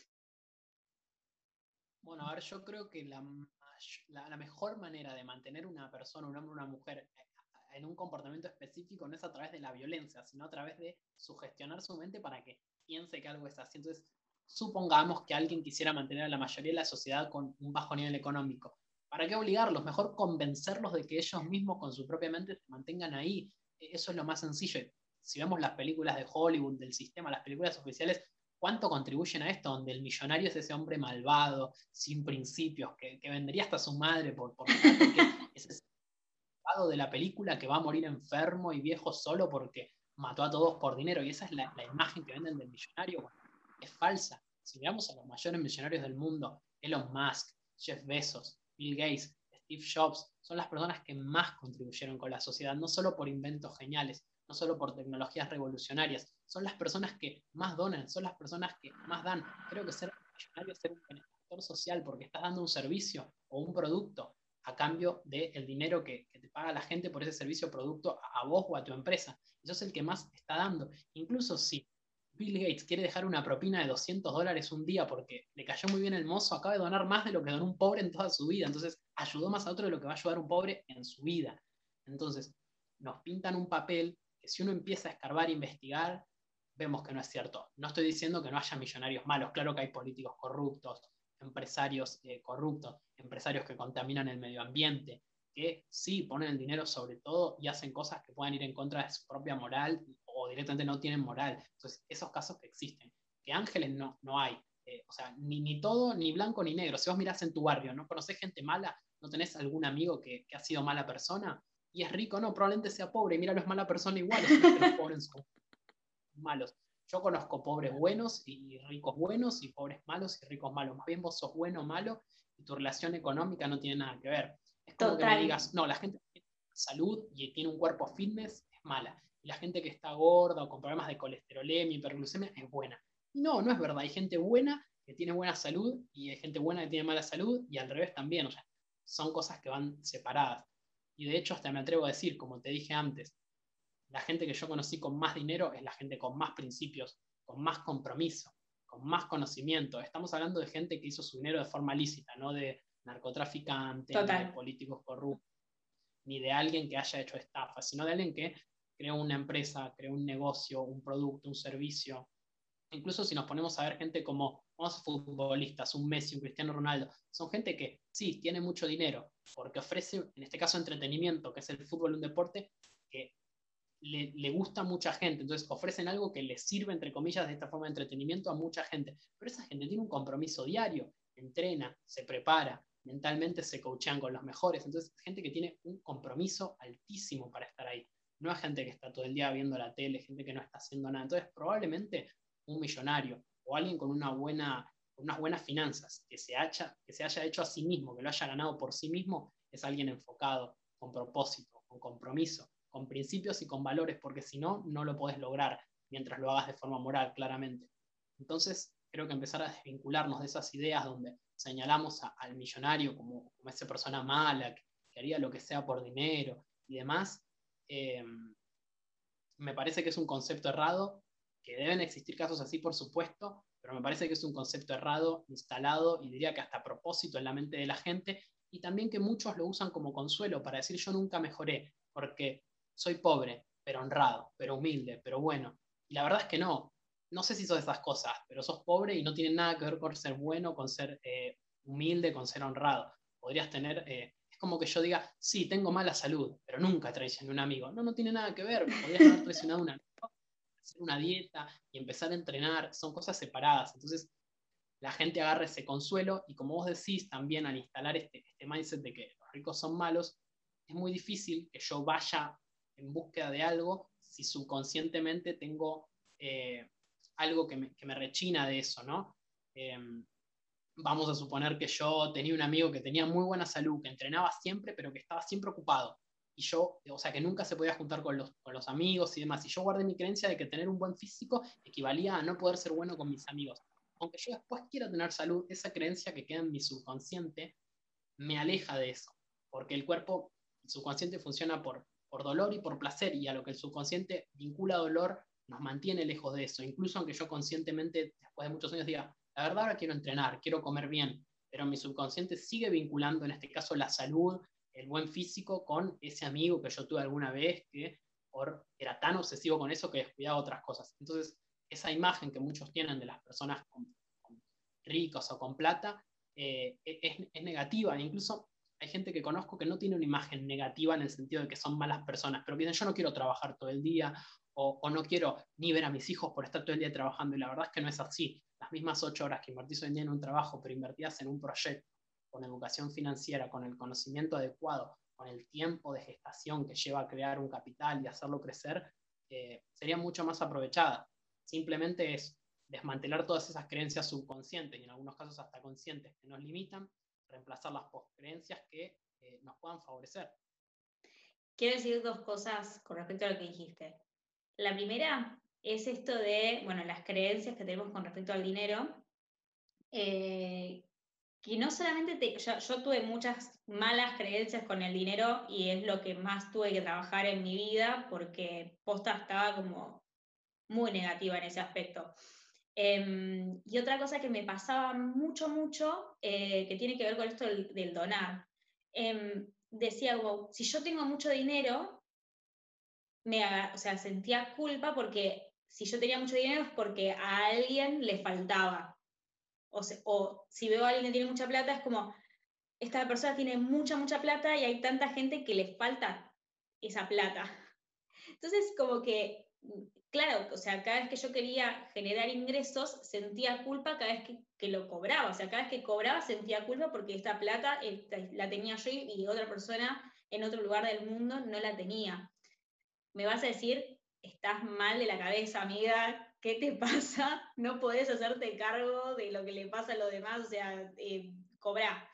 Speaker 3: Bueno, a ver, yo creo que la, la, la mejor manera de mantener una persona, un hombre o una mujer, en un comportamiento específico no es a través de la violencia, sino a través de sugestionar su mente para que piense que algo es así. Entonces, supongamos que alguien quisiera mantener a la mayoría de la sociedad con un bajo nivel económico. ¿Para qué obligarlos? Mejor convencerlos de que ellos mismos con su propia mente se mantengan ahí. Eso es lo más sencillo. Si vemos las películas de Hollywood, del sistema, las películas oficiales, ¿cuánto contribuyen a esto? Donde el millonario es ese hombre malvado, sin principios, que, que vendería hasta a su madre por, por plata, que es ese malvado de la película que va a morir enfermo y viejo solo porque mató a todos por dinero. Y esa es la, la imagen que venden del millonario. Bueno, es falsa. Si miramos a los mayores millonarios del mundo, Elon Musk, Jeff Bezos, Bill Gates, Steve Jobs, son las personas que más contribuyeron con la sociedad, no solo por inventos geniales, no solo por tecnologías revolucionarias, son las personas que más donan, son las personas que más dan. Creo que ser millonario es ser un benefactor social porque estás dando un servicio o un producto a cambio del dinero que, que, te paga la gente por ese servicio o producto a, a vos o a tu empresa. Eso es el que más está dando. Incluso si Bill Gates quiere dejar una propina de doscientos dólares un día porque le cayó muy bien el mozo, acaba de donar más de lo que donó un pobre en toda su vida. Entonces, ayudó más a otro de lo que va a ayudar un pobre en su vida. Entonces, nos pintan un papel que si uno empieza a escarbar e investigar, vemos que no es cierto. No estoy diciendo que no haya millonarios malos, claro que hay políticos corruptos, empresarios eh, corruptos, empresarios que contaminan el medio ambiente, que sí ponen el dinero sobre todo y hacen cosas que puedan ir en contra de su propia moral o directamente no tienen moral. Entonces, esos casos que existen, que ángeles no, no hay. Eh, o sea, ni, ni todo, ni blanco ni negro. Si vos mirás en tu barrio, ¿no conocés gente mala? ¿No tenés algún amigo que, que ha sido mala persona? Y es rico, no, probablemente sea pobre. Mira, no es mala persona igual, es que los pobres son malos. Yo conozco pobres buenos y ricos buenos y pobres malos y ricos malos. Más bien vos sos bueno o malo y tu relación económica no tiene nada que ver. Es como Total. que me digas, no, la gente que tiene salud y tiene un cuerpo fitness es mala. Y la gente que está gorda o con problemas de colesterolemia, hiperglucemia, es buena. No, no es verdad. Hay gente buena que tiene buena salud y hay gente buena que tiene mala salud y al revés también. O sea, son cosas que van separadas. Y de hecho hasta me atrevo a decir, como te dije antes, la gente que yo conocí con más dinero es la gente con más principios, con más compromiso, con más conocimiento. Estamos hablando de gente que hizo su dinero de forma lícita, no de narcotraficantes, ni de políticos corruptos, ni de alguien que haya hecho estafa, sino de alguien que creó una empresa, creó un negocio, un producto, un servicio. Incluso si nos ponemos a ver gente como vamos, futbolistas, un Messi, un Cristiano Ronaldo, son gente que sí, tiene mucho dinero, porque ofrece, en este caso, entretenimiento, que es el fútbol, un deporte que Le, le, gusta a mucha gente, entonces ofrecen algo que les sirve, entre comillas, de esta forma de entretenimiento a mucha gente, pero esa gente tiene un compromiso diario, entrena, se prepara, mentalmente se coachean con los mejores, entonces gente que tiene un compromiso altísimo para estar ahí. no es gente que está todo el día viendo la tele, gente que no está haciendo nada. Entonces, probablemente un millonario o alguien con una buena, unas buenas finanzas, que se, haya, que se haya hecho a sí mismo, que lo haya ganado por sí mismo, es alguien enfocado, con propósito, con compromiso, con principios y con valores, porque si no, no lo podés lograr mientras lo hagas de forma moral, claramente. Entonces, creo que empezar a desvincularnos de esas ideas donde señalamos a, al millonario como, como esa persona mala, que, que haría lo que sea por dinero y demás, eh, me parece que es un concepto errado, que deben existir casos así, por supuesto, pero me parece que es un concepto errado, instalado, y diría que hasta a propósito en la mente de la gente, y también que muchos lo usan como consuelo para decir yo nunca mejoré, porque soy pobre, pero honrado, pero humilde, pero bueno. Y la verdad es que no, no sé si sos esas cosas, pero sos pobre y no tiene nada que ver con ser bueno, con ser eh, humilde, con ser honrado. Podrías tener... Eh, es como que yo diga, sí, tengo mala salud, pero nunca traicioné a un amigo. No, no tiene nada que ver. Podrías no haber traicionado a un amigo, hacer una dieta y empezar a entrenar. Son cosas separadas. Entonces, la gente agarra ese consuelo y como vos decís, también al instalar este, este mindset de que los ricos son malos, es muy difícil que yo vaya en búsqueda de algo si subconscientemente tengo eh, algo que me, que me rechina de eso, ¿no? Eh, Vamos a suponer que yo tenía un amigo que tenía muy buena salud, que entrenaba siempre, pero que estaba siempre ocupado. Y yo, o sea, que nunca se podía juntar con los, con los amigos y demás. Y yo guardé mi creencia de que tener un buen físico equivalía a no poder ser bueno con mis amigos. Aunque yo después quiera tener salud, esa creencia que queda en mi subconsciente me aleja de eso. Porque el cuerpo, el subconsciente funciona por, por dolor y por placer. Y a lo que el subconsciente vincula dolor, nos mantiene lejos de eso. Incluso aunque yo conscientemente, después de muchos años, diga, la verdad ahora quiero entrenar, quiero comer bien, pero mi subconsciente sigue vinculando, en este caso, la salud, el buen físico, con ese amigo que yo tuve alguna vez que por, era tan obsesivo con eso que descuidaba otras cosas. Entonces, esa imagen que muchos tienen de las personas con, con ricas o con plata eh, es, es negativa. Incluso hay gente que conozco que no tiene una imagen negativa en el sentido de que son malas personas, pero dicen, yo no quiero trabajar todo el día, o, o no quiero ni ver a mis hijos por estar todo el día trabajando, y la verdad es que no es así. Las mismas ocho horas que invertís hoy en día en un trabajo, pero invertidas en un proyecto, con educación financiera, con el conocimiento adecuado, con el tiempo de gestación que lleva a crear un capital y hacerlo crecer, eh, sería mucho más aprovechada. Simplemente es desmantelar todas esas creencias subconscientes y en algunos casos hasta conscientes que nos limitan, reemplazarlas por creencias que eh, nos puedan favorecer.
Speaker 2: Quiero decir dos cosas con respecto a lo que dijiste. La primera es esto de, bueno, las creencias que tenemos con respecto al dinero, eh, que no solamente, te, yo, yo tuve muchas malas creencias con el dinero y es lo que más tuve que trabajar en mi vida porque posta estaba como muy negativa en ese aspecto. Eh, y otra cosa que me pasaba mucho, mucho, eh, que tiene que ver con esto del, del donar. Eh, decía como, si yo tengo mucho dinero, me, o sea, sentía culpa porque si yo tenía mucho dinero es porque a alguien le faltaba. O, se, o si veo a alguien que tiene mucha plata, es como, esta persona tiene mucha, mucha plata y hay tanta gente que le falta esa plata. Entonces, como que, claro, o sea, cada vez que yo quería generar ingresos, sentía culpa cada vez que, que lo cobraba. O sea, cada vez que cobraba sentía culpa porque esta plata esta, la tenía yo y otra persona en otro lugar del mundo no la tenía. Me vas a decir, estás mal de la cabeza, amiga, ¿qué te pasa? No podés hacerte cargo de lo que le pasa a los demás, o sea, eh, cobrá.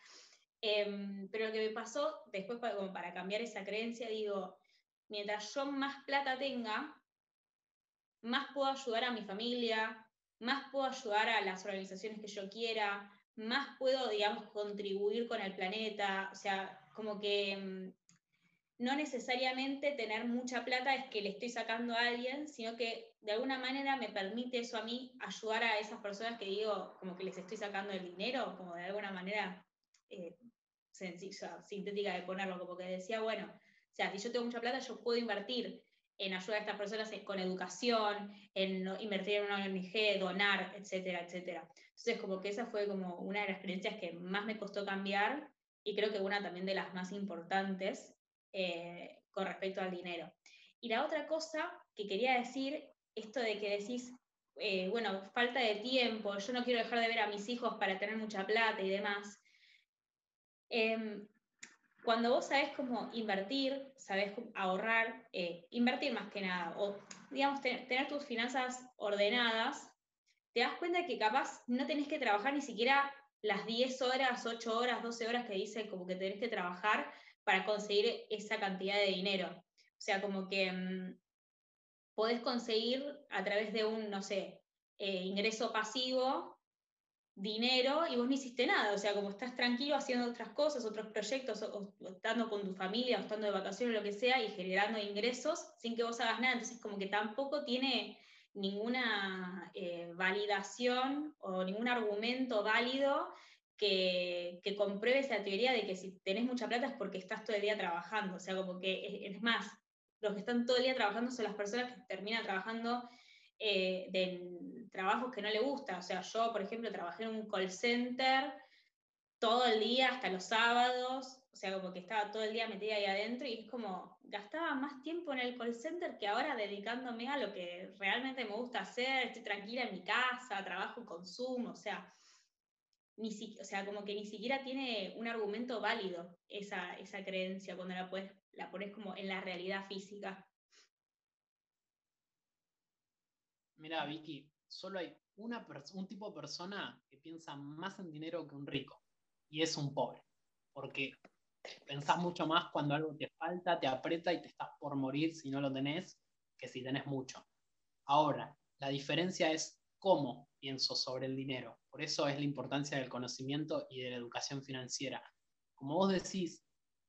Speaker 2: Eh, pero lo que me pasó después, para, como para cambiar esa creencia, digo, mientras yo más plata tenga, más puedo ayudar a mi familia, más puedo ayudar a las organizaciones que yo quiera, más puedo, digamos, contribuir con el planeta, o sea, como que no necesariamente tener mucha plata es que le estoy sacando a alguien, sino que de alguna manera me permite eso a mí ayudar a esas personas que digo, como que les estoy sacando el dinero, como de alguna manera eh, sencilla, sintética de ponerlo, como que decía, bueno, o sea, si yo tengo mucha plata, yo puedo invertir en ayudar a estas personas con educación, en invertir en una O N G, donar, etcétera, etcétera. Entonces, como que esa fue como una de las creencias que más me costó cambiar y creo que una también de las más importantes eh, con respecto al dinero. Y la otra cosa que quería decir, esto de que decís, eh, bueno, falta de tiempo, yo no quiero dejar de ver a mis hijos para tener mucha plata y demás. Eh, cuando vos sabés cómo invertir, sabés ahorrar, eh, invertir más que nada, o digamos, ten, tener tus finanzas ordenadas, te das cuenta que capaz no tenés que trabajar ni siquiera las diez horas, ocho horas, doce horas que dice como que tenés que trabajar para conseguir esa cantidad de dinero. O sea, como que mmm, podés conseguir a través de un, no sé, eh, ingreso pasivo, dinero, y vos no hiciste nada. O sea, como estás tranquilo haciendo otras cosas, otros proyectos, o, o estando con tu familia, o estando de vacaciones, lo que sea, y generando ingresos sin que vos hagas nada. Entonces, como que tampoco tiene ninguna eh, validación o ningún argumento válido que, que compruebe esa teoría de que si tenés mucha plata es porque estás todo el día trabajando. O sea, como que es, es más, los que están todo el día trabajando son las personas que terminan trabajando eh, de trabajos que no le gusta. O sea, yo, por ejemplo, trabajé en un call center todo el día, hasta los sábados, o sea, como que estaba todo el día metida ahí adentro y es como, gastaba más tiempo en el call center que ahora dedicándome a lo que realmente me gusta hacer, estoy tranquila en mi casa, trabajo, consumo, o sea, ni si, o sea, como que ni siquiera tiene un argumento válido esa, esa creencia cuando la, puedes, la pones como en la realidad física.
Speaker 3: Mira, Vicky, solo hay una un tipo de persona que piensa más en dinero que un rico, y es un pobre, porque pensás mucho más cuando algo te falta, te aprieta y te estás por morir si no lo tenés, que si tenés mucho. Ahora, la diferencia es cómo pienso sobre el dinero. Por eso es la importancia del conocimiento y de la educación financiera. Como vos decís,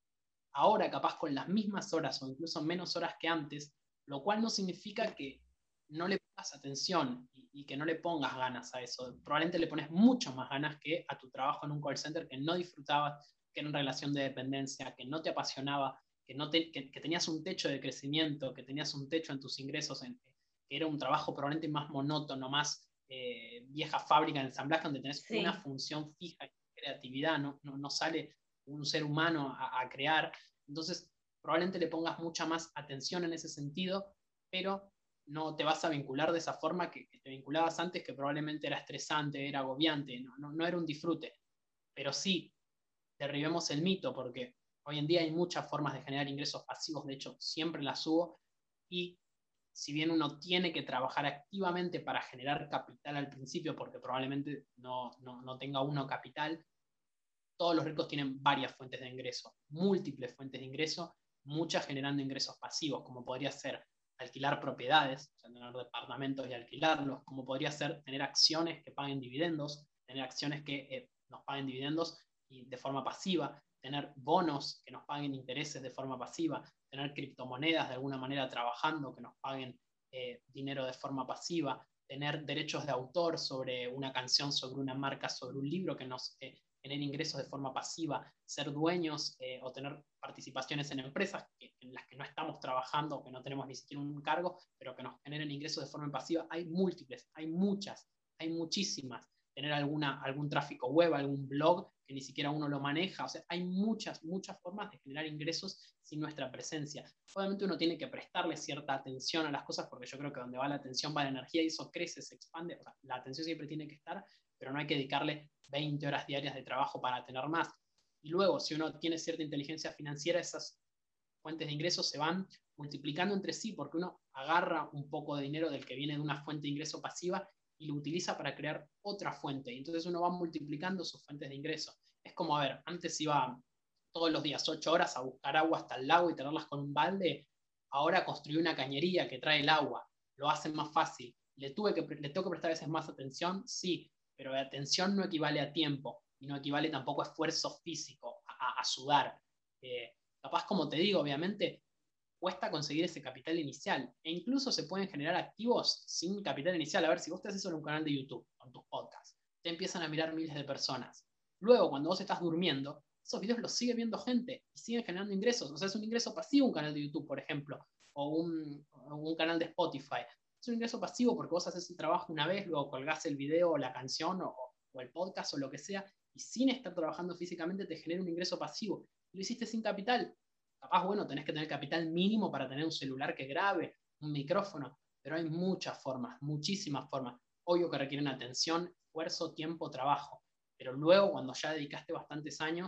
Speaker 3: ahora capaz con las mismas horas o incluso menos horas que antes, lo cual no significa que no le pongas atención y, y que no le pongas ganas a eso. Probablemente le pones mucho más ganas que a tu trabajo en un call center que no disfrutabas, que era una relación de dependencia, que no te apasionaba, que, no te, que, que tenías un techo de crecimiento, que tenías un techo en tus ingresos, en, que era un trabajo probablemente más monótono, más eh, vieja fábrica de ensamblaje, donde tenés
Speaker 2: Sí.
Speaker 3: una función fija y creatividad, no, no, no sale un ser humano a, a crear. Entonces, probablemente le pongas mucha más atención en ese sentido, pero no te vas a vincular de esa forma que, que te vinculabas antes, que probablemente era estresante, era agobiante, no, no, no era un disfrute. Pero sí, derribemos el mito, porque hoy en día hay muchas formas de generar ingresos pasivos, de hecho, siempre las hubo, y si bien uno tiene que trabajar activamente para generar capital al principio, porque probablemente no, no, no tenga uno capital, todos los ricos tienen varias fuentes de ingreso, múltiples fuentes de ingreso, muchas generando ingresos pasivos, como podría ser alquilar propiedades, o sea, tener departamentos y alquilarlos, como podría ser tener acciones que paguen dividendos, tener acciones que eh, nos paguen dividendos y de forma pasiva, tener bonos que nos paguen intereses de forma pasiva, tener criptomonedas de alguna manera trabajando que nos paguen eh, dinero de forma pasiva, tener derechos de autor sobre una canción, sobre una marca, sobre un libro que nos eh, tener ingresos de forma pasiva, ser dueños eh, o tener participaciones en empresas que, en las que no estamos trabajando, que no tenemos ni siquiera un cargo, pero que nos generen ingresos de forma pasiva. Hay múltiples, hay muchas, hay muchísimas. Tener alguna, algún tráfico web, algún blog que ni siquiera uno lo maneja. O sea, hay muchas, muchas formas de generar ingresos sin nuestra presencia. Obviamente uno tiene que prestarle cierta atención a las cosas porque yo creo que donde va la atención va la energía y eso crece, se expande. O sea, la atención siempre tiene que estar, pero no hay que dedicarle veinte horas diarias de trabajo para tener más. Y luego, si uno tiene cierta inteligencia financiera, esas fuentes de ingresos se van multiplicando entre sí porque uno agarra un poco de dinero del que viene de una fuente de ingreso pasiva y lo utiliza para crear otra fuente. Y entonces uno va multiplicando sus fuentes de ingreso. Es como, a ver, antes iba todos los días ocho horas a buscar agua hasta el lago y tenerlas con un balde. Ahora construí una cañería que trae el agua. Lo hace más fácil. ¿Le, tuve que, ¿Le tengo que prestar a veces más atención? Sí, pero la atención no equivale a tiempo y no equivale tampoco a esfuerzo físico, a, a sudar. Eh, capaz, como te digo, obviamente, cuesta conseguir ese capital inicial e incluso se pueden generar activos sin capital inicial. A ver, si vos te haces solo un canal de YouTube con tus podcasts, te empiezan a mirar miles de personas. Luego, cuando vos estás durmiendo, esos videos los sigue viendo gente y siguen generando ingresos. O sea, es un ingreso pasivo un canal de YouTube, por ejemplo, o un, o un canal de Spotify. Es un ingreso pasivo porque vos haces el trabajo una vez, luego colgás el video o la canción o, o el podcast o lo que sea, y sin estar trabajando físicamente te genera un ingreso pasivo. Lo hiciste sin capital. Capaz, bueno, tenés que tener capital mínimo para tener un celular que grabe, un micrófono, pero hay muchas formas, muchísimas formas. Obvio que requieren atención, esfuerzo, tiempo, trabajo. Pero luego, cuando ya dedicaste bastantes años,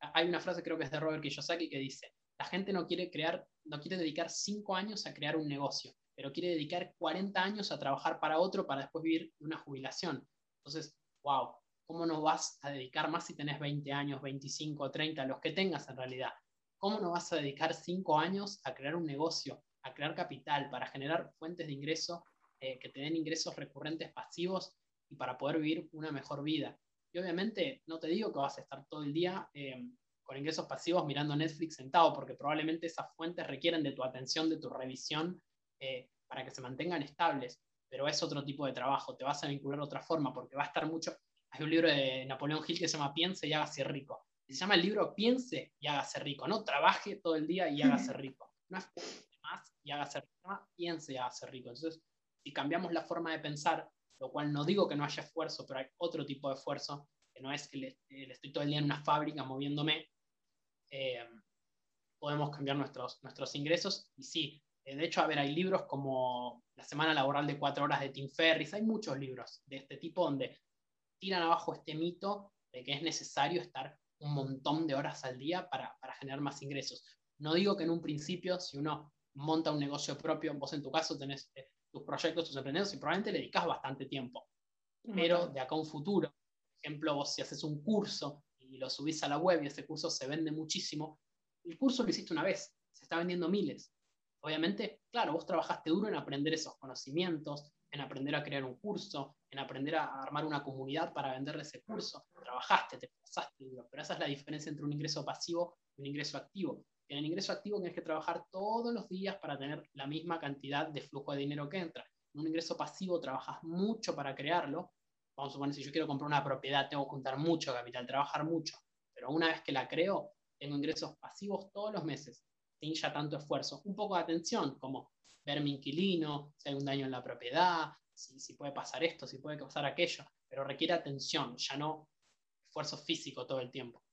Speaker 3: hay una frase, creo que es de Robert Kiyosaki, que dice, la gente no quiere crear, no quiere dedicar cinco años a crear un negocio, pero quiere dedicar cuarenta años a trabajar para otro para después vivir de una jubilación. Entonces, wow, ¿cómo no vas a dedicar más si tenés veinte años, veinticinco, treinta, los que tengas en realidad? ¿Cómo no vas a dedicar cinco años a crear un negocio, a crear capital, para generar fuentes de ingreso, eh, que te den ingresos recurrentes pasivos y para poder vivir una mejor vida? Y obviamente no te digo que vas a estar todo el día eh, con ingresos pasivos mirando Netflix sentado, porque probablemente esas fuentes requieren de tu atención, de tu revisión, eh, para que se mantengan estables, pero es otro tipo de trabajo, te vas a vincular de otra forma, porque va a estar mucho... Hay un libro de Napoleón Hill que se llama Piense y hágase rico. Se llama el libro Piense y hágase rico, no trabaje todo el día y hágase rico. No es más y hágase rico, no, piense y hágase rico. Entonces, si cambiamos la forma de pensar, lo cual no digo que no haya esfuerzo, pero hay otro tipo de esfuerzo, que no es que le, le estoy todo el día en una fábrica moviéndome, eh, podemos cambiar nuestros, nuestros ingresos. Y sí, eh, de hecho, a ver, hay libros como La semana laboral de cuatro horas de Tim Ferriss, hay muchos libros de este tipo donde tiran abajo este mito de que es necesario estar un montón de horas al día para, para generar más ingresos. No digo que en un principio, si uno monta un negocio propio, vos en tu caso tenés eh, tus proyectos, tus emprendimientos, y probablemente le dedicás bastante tiempo. Pero de acá a un futuro, por ejemplo, vos si haces un curso y lo subís a la web y ese curso se vende muchísimo, el curso lo hiciste una vez, se está vendiendo miles. Obviamente, claro, vos trabajaste duro en aprender esos conocimientos, en aprender a crear un curso, en aprender a armar una comunidad para venderle ese curso. Trabajaste, te pasaste duro, pero esa es la diferencia entre un ingreso pasivo y un ingreso activo. En el ingreso activo tienes que trabajar todos los días para tener la misma cantidad de flujo de dinero que entra. En un ingreso pasivo trabajas mucho para crearlo. Vamos a suponer, si yo quiero comprar una propiedad, tengo que juntar mucho capital, trabajar mucho. Pero una vez que la creo, tengo ingresos pasivos todos los meses, sin ya tanto esfuerzo. Un poco de atención, como ver mi inquilino, si hay un daño en la propiedad, si, si puede pasar esto, si puede pasar aquello, pero requiere atención, ya no esfuerzo físico todo el tiempo.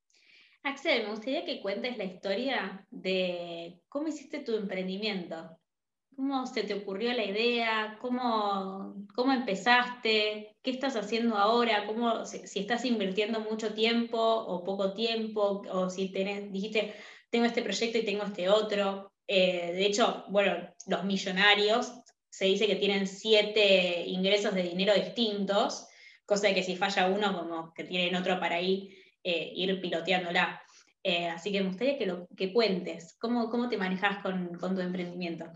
Speaker 2: Axel, me gustaría que cuentes la historia de cómo hiciste tu emprendimiento. ¿Cómo se te ocurrió la idea? ¿Cómo, cómo empezaste? ¿Qué estás haciendo ahora? ¿Cómo, si, si estás invirtiendo mucho tiempo o poco tiempo? O si tenés, dijiste, tengo este proyecto y tengo este otro. Eh, de hecho, bueno, los millonarios se dice que tienen siete ingresos de dinero distintos, cosa de que si falla uno, como que tienen otro para ahí, eh, ir piloteándola. Eh, así que me gustaría que, lo, que cuentes, ¿cómo, cómo te manejas con, con tu emprendimiento?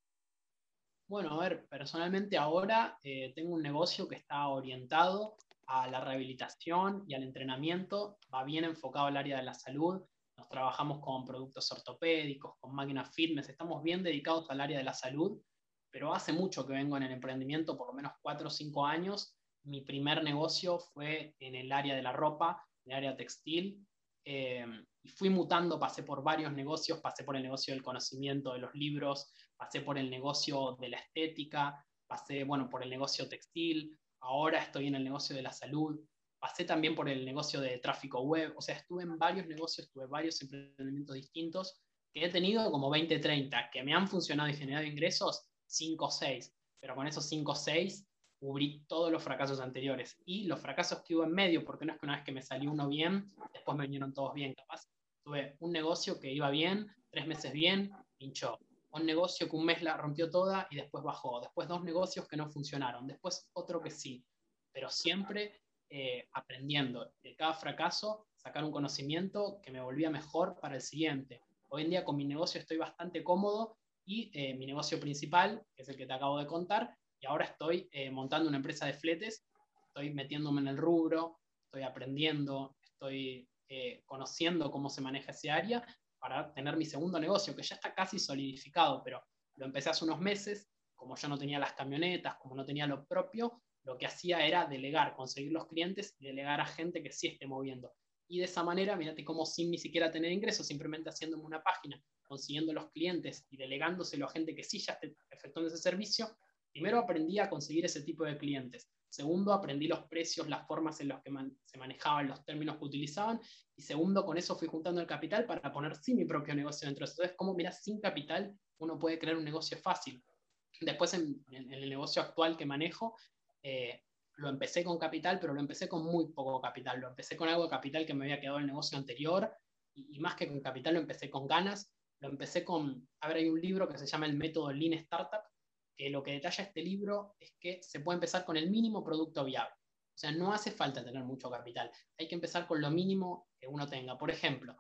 Speaker 3: Bueno, a ver, personalmente ahora eh, tengo un negocio que está orientado a la rehabilitación y al entrenamiento, va bien enfocado al área de la salud. Nos trabajamos con productos ortopédicos, con máquinas fitness, estamos bien dedicados al área de la salud, pero hace mucho que vengo en el emprendimiento, por lo menos cuatro o cinco años. Mi primer negocio fue en el área de la ropa, en el área textil, eh, y fui mutando, pasé por varios negocios, pasé por el negocio del conocimiento de los libros, pasé por el negocio de la estética, pasé, bueno, por el negocio textil, ahora estoy en el negocio de la salud, pasé también por el negocio de tráfico web, o sea, estuve en varios negocios, tuve varios emprendimientos distintos, que he tenido como veinte, treinta, que me han funcionado y generado ingresos, cinco o seis, pero con esos cinco o seis cubrí todos los fracasos anteriores, y los fracasos que hubo en medio, porque no es que una vez que me salió uno bien, después me vinieron todos bien, capaz. Tuve un negocio que iba bien, tres meses bien, pinchó. Un negocio que un mes la rompió toda y después bajó. Después dos negocios que no funcionaron. Después otro que sí. Pero siempre eh, aprendiendo de cada fracaso, sacar un conocimiento que me volvía mejor para el siguiente. Hoy en día con mi negocio estoy bastante cómodo y eh, mi negocio principal, que es el que te acabo de contar, y ahora estoy eh, montando una empresa de fletes, estoy metiéndome en el rubro, estoy aprendiendo, estoy eh, conociendo cómo se maneja ese área para tener mi segundo negocio, que ya está casi solidificado, pero lo empecé hace unos meses. Como yo no tenía las camionetas, como no tenía lo propio, lo que hacía era delegar, conseguir los clientes y delegar a gente que sí esté moviendo. Y de esa manera, mirate cómo sin ni siquiera tener ingresos, simplemente haciéndome una página, consiguiendo los clientes y delegándoselo a gente que sí ya esté efectuando ese servicio, primero aprendí a conseguir ese tipo de clientes. Segundo, aprendí los precios, las formas en las que man se manejaban, los términos que utilizaban. Y segundo, con eso fui juntando el capital para poner sí mi propio negocio dentro de eso. Entonces, como mirá, sin capital uno puede crear un negocio fácil. Después, en, en el negocio actual que manejo, eh, lo empecé con capital, pero lo empecé con muy poco capital. Lo empecé con algo de capital que me había quedado el negocio anterior, y, y más que con capital lo empecé con ganas. Lo empecé con, a ver, hay un libro que se llama El Método Lean Startup, que lo que detalla este libro es que se puede empezar con el mínimo producto viable. O sea, no hace falta tener mucho capital. Hay que empezar con lo mínimo que uno tenga. Por ejemplo,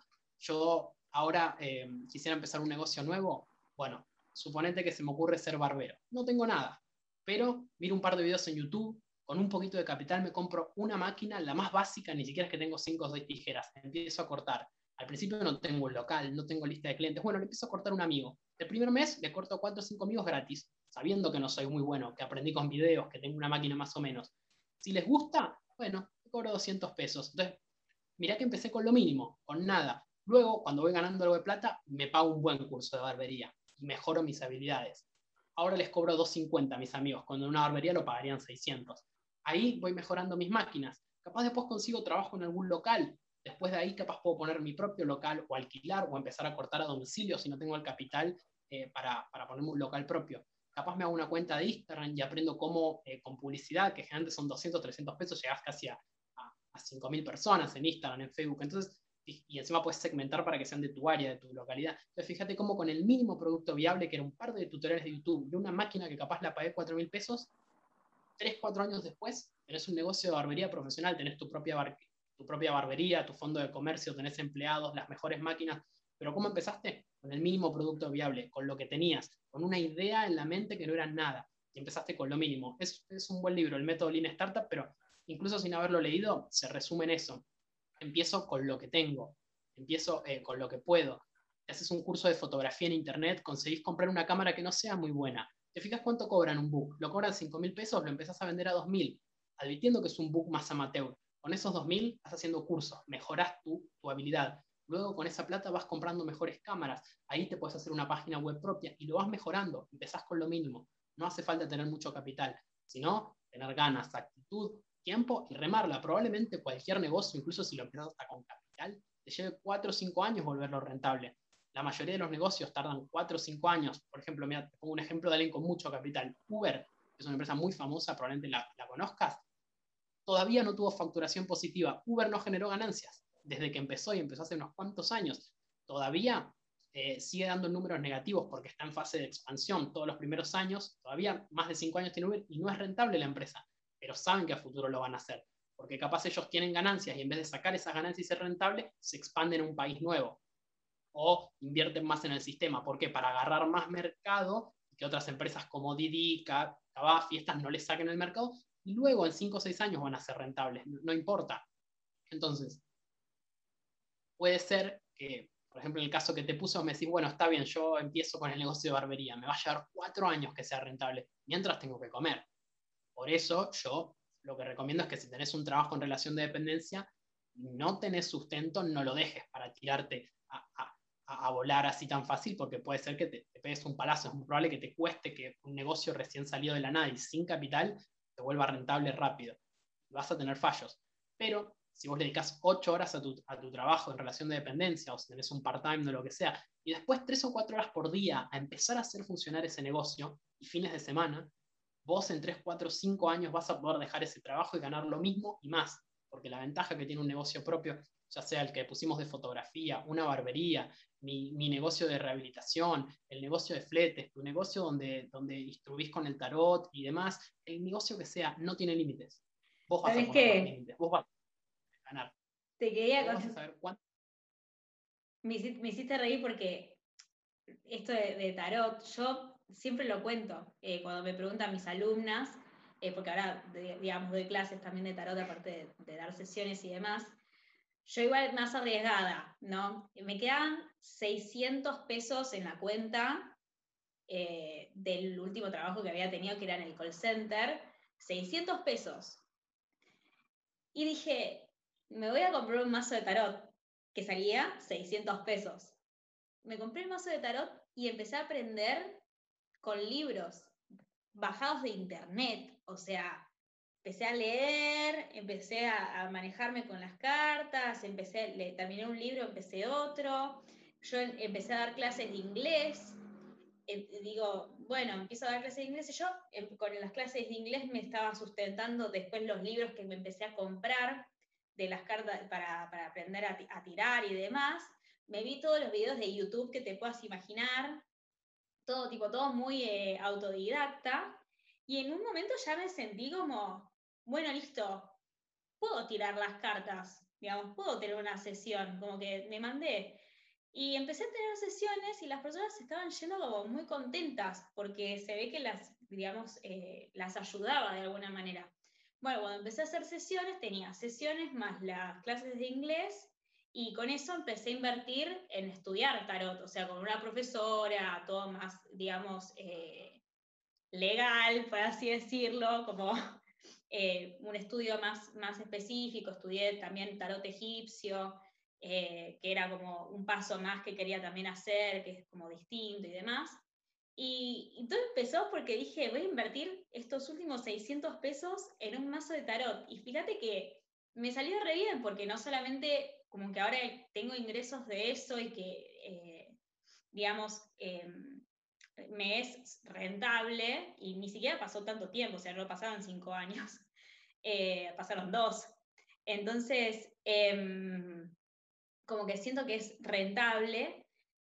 Speaker 3: yo ahora eh, quisiera empezar un negocio nuevo. Bueno, suponete que se me ocurre ser barbero. No tengo nada, pero miro un par de videos en YouTube. Con un poquito de capital me compro una máquina, la más básica, ni siquiera es que tengo cinco o seis tijeras. Empiezo a cortar. Al principio no tengo un local, no tengo lista de clientes. Bueno, le empiezo a cortar a un amigo. El primer mes le corto cuatro o cinco amigos gratis, sabiendo que no soy muy bueno, que aprendí con videos, que tengo una máquina más o menos. Si les gusta, bueno, cobro doscientos pesos. Entonces, mirá que empecé con lo mínimo, con nada. Luego, cuando voy ganando algo de plata, me pago un buen curso de barbería y mejoro mis habilidades. Ahora les cobro doscientos cincuenta a mis amigos, cuando en una barbería lo pagarían seiscientos. Ahí voy mejorando mis máquinas. Capaz después consigo trabajo en algún local. Después de ahí capaz puedo poner mi propio local o alquilar o empezar a cortar a domicilio si no tengo el capital eh, para, para ponerme un local propio. Capaz me hago una cuenta de Instagram y aprendo cómo eh, con publicidad, que generalmente son doscientos, trescientos pesos, llegas casi a, a, a cinco mil personas en Instagram, en Facebook. Entonces, y, y encima puedes segmentar para que sean de tu área, de tu localidad. Entonces, fíjate cómo con el mínimo producto viable, que era un par de tutoriales de YouTube, de una máquina que capaz la pagué cuatro mil pesos, tres, cuatro años después tenés un negocio de barbería profesional, tenés tu propia, bar tu propia barbería, tu fondo de comercio, tenés empleados, las mejores máquinas. Pero ¿cómo empezaste? Con el mínimo producto viable, con lo que tenías, con una idea en la mente que no era nada. Y empezaste con lo mínimo. Es, es un buen libro, El Método Lean Startup, pero incluso sin haberlo leído, se resume en eso. Empiezo con lo que tengo, empiezo eh, con lo que puedo. Te haces un curso de fotografía en internet, conseguís comprar una cámara que no sea muy buena. ¿Te fijas cuánto cobran un book? Lo cobran cinco mil pesos, lo empezás a vender a dos mil, advirtiendo que es un book más amateur. Con esos dos mil vas haciendo cursos, mejorás tu, tu habilidad. Luego con esa plata vas comprando mejores cámaras. Ahí te puedes hacer una página web propia y lo vas mejorando. Empezás con lo mínimo. No hace falta tener mucho capital, sino tener ganas, actitud, tiempo y remarla. Probablemente cualquier negocio, incluso si lo empiezas hasta con capital, te lleve cuatro o cinco años volverlo rentable. La mayoría de los negocios tardan cuatro o cinco años. Por ejemplo, mira, te pongo un ejemplo de alguien con mucho capital. Uber, que es una empresa muy famosa, probablemente la, la conozcas, todavía no tuvo facturación positiva. Uber no generó ganancias desde que empezó, y empezó hace unos cuantos años. Todavía eh, sigue dando números negativos porque está en fase de expansión todos los primeros años. Todavía más de cinco años tiene Uber y no es rentable la empresa, pero saben que a futuro lo van a hacer, porque capaz ellos tienen ganancias y en vez de sacar esas ganancias y ser rentable, se expanden a un país nuevo o invierten más en el sistema. ¿Por qué? Para agarrar más mercado y que otras empresas como Didi, Cabá, Fiestas no les saquen el mercado, y luego en cinco o seis años van a ser rentables, no, no importa. Entonces, puede ser que, por ejemplo, en el caso que te puso, me decís, bueno, está bien, yo empiezo con el negocio de barbería, me va a llevar cuatro años que sea rentable, mientras tengo que comer. Por eso yo lo que recomiendo es que si tenés un trabajo en relación de dependencia, no tenés sustento, no lo dejes para tirarte a, a, a volar así tan fácil, porque puede ser que te, te pegues un palazo. Es muy probable que te cueste que un negocio recién salido de la nada y sin capital te vuelva rentable rápido. Vas a tener fallos. Pero si vos le dedicas ocho horas a tu, a tu trabajo en relación de dependencia, o si tenés un part-time de lo que sea, y después tres o cuatro horas por día a empezar a hacer funcionar ese negocio, y fines de semana, vos en tres, cuatro, cinco años vas a poder dejar ese trabajo y ganar lo mismo y más. Porque la ventaja que tiene un negocio propio, ya sea el que pusimos de fotografía, una barbería, mi, mi negocio de rehabilitación, el negocio de fletes, tu negocio donde, donde instruís con el tarot y demás, el negocio que sea, no tiene límites. Vos vas a poner los límites, vos vas a ganar.
Speaker 2: Te quería
Speaker 3: vos vas a saber cuánto.
Speaker 2: Me hiciste, me hiciste reír porque esto de, de tarot, yo siempre lo cuento eh, cuando me preguntan mis alumnas, eh, porque ahora, de, digamos, doy clases también de tarot, aparte de, de dar sesiones y demás. Yo igual más arriesgada, ¿no? Me quedan seiscientos pesos en la cuenta eh, del último trabajo que había tenido, que era en el call center, seiscientos pesos. Y dije, me voy a comprar un mazo de tarot, que salía seiscientos pesos. Me compré el mazo de tarot y empecé a aprender con libros bajados de internet. O sea, empecé a leer, empecé a, a manejarme con las cartas, empecé, le, terminé un libro, empecé otro. Yo empecé a dar clases de inglés. Eh, digo, bueno, empiezo a dar clases de inglés y yo eh, con las clases de inglés me estaba sustentando después los libros que me empecé a comprar de las cartas para, para aprender a, a tirar y demás. Me vi todos los videos de YouTube que te puedas imaginar, todo tipo, todo muy eh, autodidacta. Y en un momento ya me sentí como, bueno, listo, puedo tirar las cartas, digamos, puedo tener una sesión, como que me mandé. Y empecé a tener sesiones y las personas se estaban yendo como muy contentas porque se ve que las, digamos, eh, las ayudaba de alguna manera. Bueno, cuando empecé a hacer sesiones, tenía sesiones más las clases de inglés y con eso empecé a invertir en estudiar tarot, o sea, con una profesora, todo más, digamos, eh, legal, por así decirlo, como eh, un estudio más, más específico. Estudié también tarot egipcio, eh, que era como un paso más que quería también hacer, que es como distinto y demás. Y, y todo empezó porque dije, voy a invertir estos últimos seiscientos pesos en un mazo de tarot. Y fíjate que me salió re bien, porque no solamente como que ahora tengo ingresos de eso y que, eh, digamos, eh, me es rentable, y ni siquiera pasó tanto tiempo, o sea, no pasaron cinco años, eh, pasaron dos. Entonces, eh, como que siento que es rentable.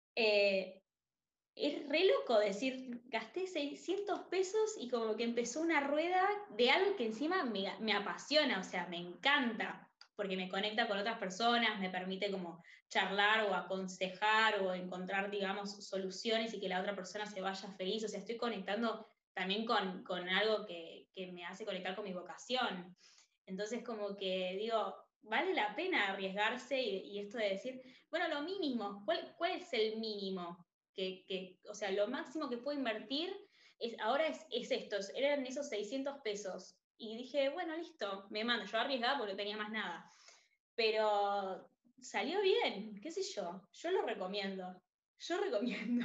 Speaker 2: Eh, es re loco decir, gasté seiscientos pesos y como que empezó una rueda de algo que encima me, me apasiona, o sea, me encanta, porque me conecta con otras personas, me permite como charlar o aconsejar o encontrar, digamos, soluciones y que la otra persona se vaya feliz. O sea, estoy conectando también con, con algo que, que me hace conectar con mi vocación. Entonces, como que digo, vale la pena arriesgarse y, y esto de decir, bueno, lo mínimo, ¿cuál, cuál es el mínimo? Que, que, o sea, lo máximo que puedo invertir es, ahora es, es esto, eran esos seiscientos pesos. Y dije, bueno, listo, me mando. Yo arriesgaba porque no tenía más nada. Pero salió bien, qué sé yo, yo lo recomiendo. Yo recomiendo.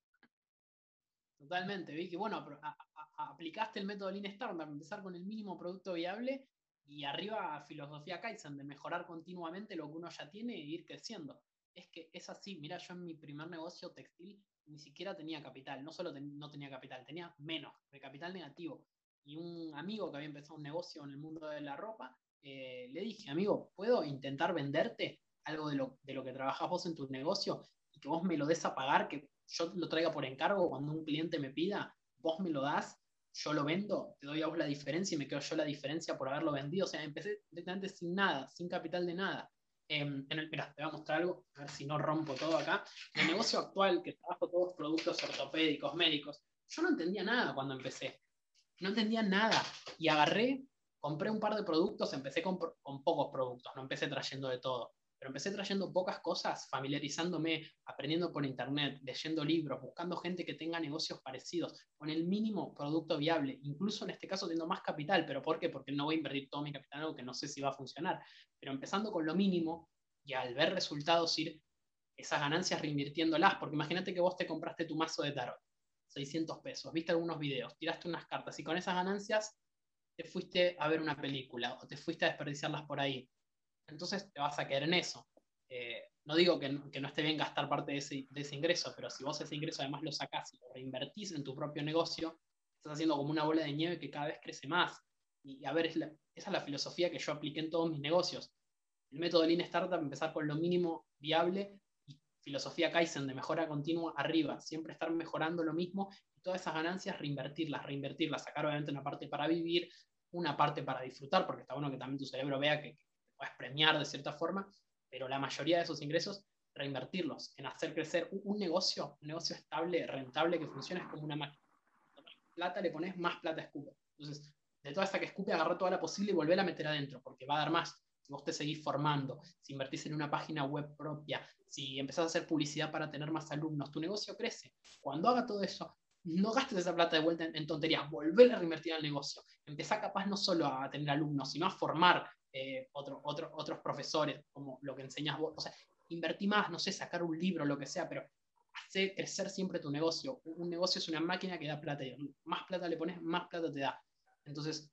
Speaker 3: Totalmente, Vicky. Bueno, a, a, a, aplicaste el método Lean Startup, empezar con el mínimo producto viable y arriba filosofía Kaizen, de mejorar continuamente lo que uno ya tiene e ir creciendo. Es que es así, mira, yo en mi primer negocio textil ni siquiera tenía capital, no solo ten, no tenía capital, tenía menos, de capital negativo. Y un amigo que había empezado un negocio en el mundo de la ropa, eh, le dije, amigo, ¿puedo intentar venderte algo de lo, de lo que trabajas vos en tu negocio y que vos me lo des a pagar, que yo lo traiga por encargo cuando un cliente me pida, vos me lo das, yo lo vendo, te doy a vos la diferencia y me quedo yo la diferencia por haberlo vendido? O sea, empecé directamente sin nada, sin capital de nada. Eh, en el, mirá, te voy a mostrar algo, a ver si no rompo todo acá. En el negocio actual, que trabajo todos productos ortopédicos, médicos, yo no entendía nada cuando empecé. No entendía nada. Y agarré, compré un par de productos, empecé con, con pocos productos, no empecé trayendo de todo. Pero empecé trayendo pocas cosas, familiarizándome, aprendiendo por internet, leyendo libros, buscando gente que tenga negocios parecidos, con el mínimo producto viable, incluso en este caso teniendo más capital. ¿Pero por qué? Porque no voy a invertir todo mi capital en algo que no sé si va a funcionar. Pero empezando con lo mínimo y al ver resultados ir esas ganancias reinvirtiéndolas, porque imagínate que vos te compraste tu mazo de tarot, seiscientos pesos, viste algunos videos, tiraste unas cartas y con esas ganancias te fuiste a ver una película o te fuiste a desperdiciarlas por ahí. Entonces te vas a quedar en eso. Eh, no digo que no, que no esté bien gastar parte de ese, de ese ingreso, pero si vos ese ingreso además lo sacás y lo reinvertís en tu propio negocio, estás haciendo como una bola de nieve que cada vez crece más. Y a ver, es la, esa es la filosofía que yo apliqué en todos mis negocios. El método Lean Startup, empezar con lo mínimo viable, y filosofía Kaizen de mejora continua arriba, siempre estar mejorando lo mismo y todas esas ganancias reinvertirlas, reinvertirlas, sacar obviamente una parte para vivir, una parte para disfrutar, porque está bueno que también tu cerebro vea que, que puedes premiar de cierta forma, pero la mayoría de esos ingresos reinvertirlos en hacer crecer un, un negocio, un negocio estable, rentable, que funcione, es como una máquina. Plata le pones, más plata escupe. Entonces, de toda esta que escupe, agarrar toda la posible y volver a meter adentro, porque va a dar más. Si vos te seguís formando, si invertís en una página web propia, si empezás a hacer publicidad para tener más alumnos, tu negocio crece. Cuando haga todo eso, no gastes esa plata de vuelta en, en tonterías, volver a reinvertir al negocio. Empezá capaz no solo a tener alumnos, sino a formar eh, otro, otro, otros profesores, como lo que enseñás vos. O sea, invertí más, no sé, sacar un libro, lo que sea, pero hace crecer siempre tu negocio. Un negocio es una máquina que da plata, y más plata le pones, más plata te da. Entonces,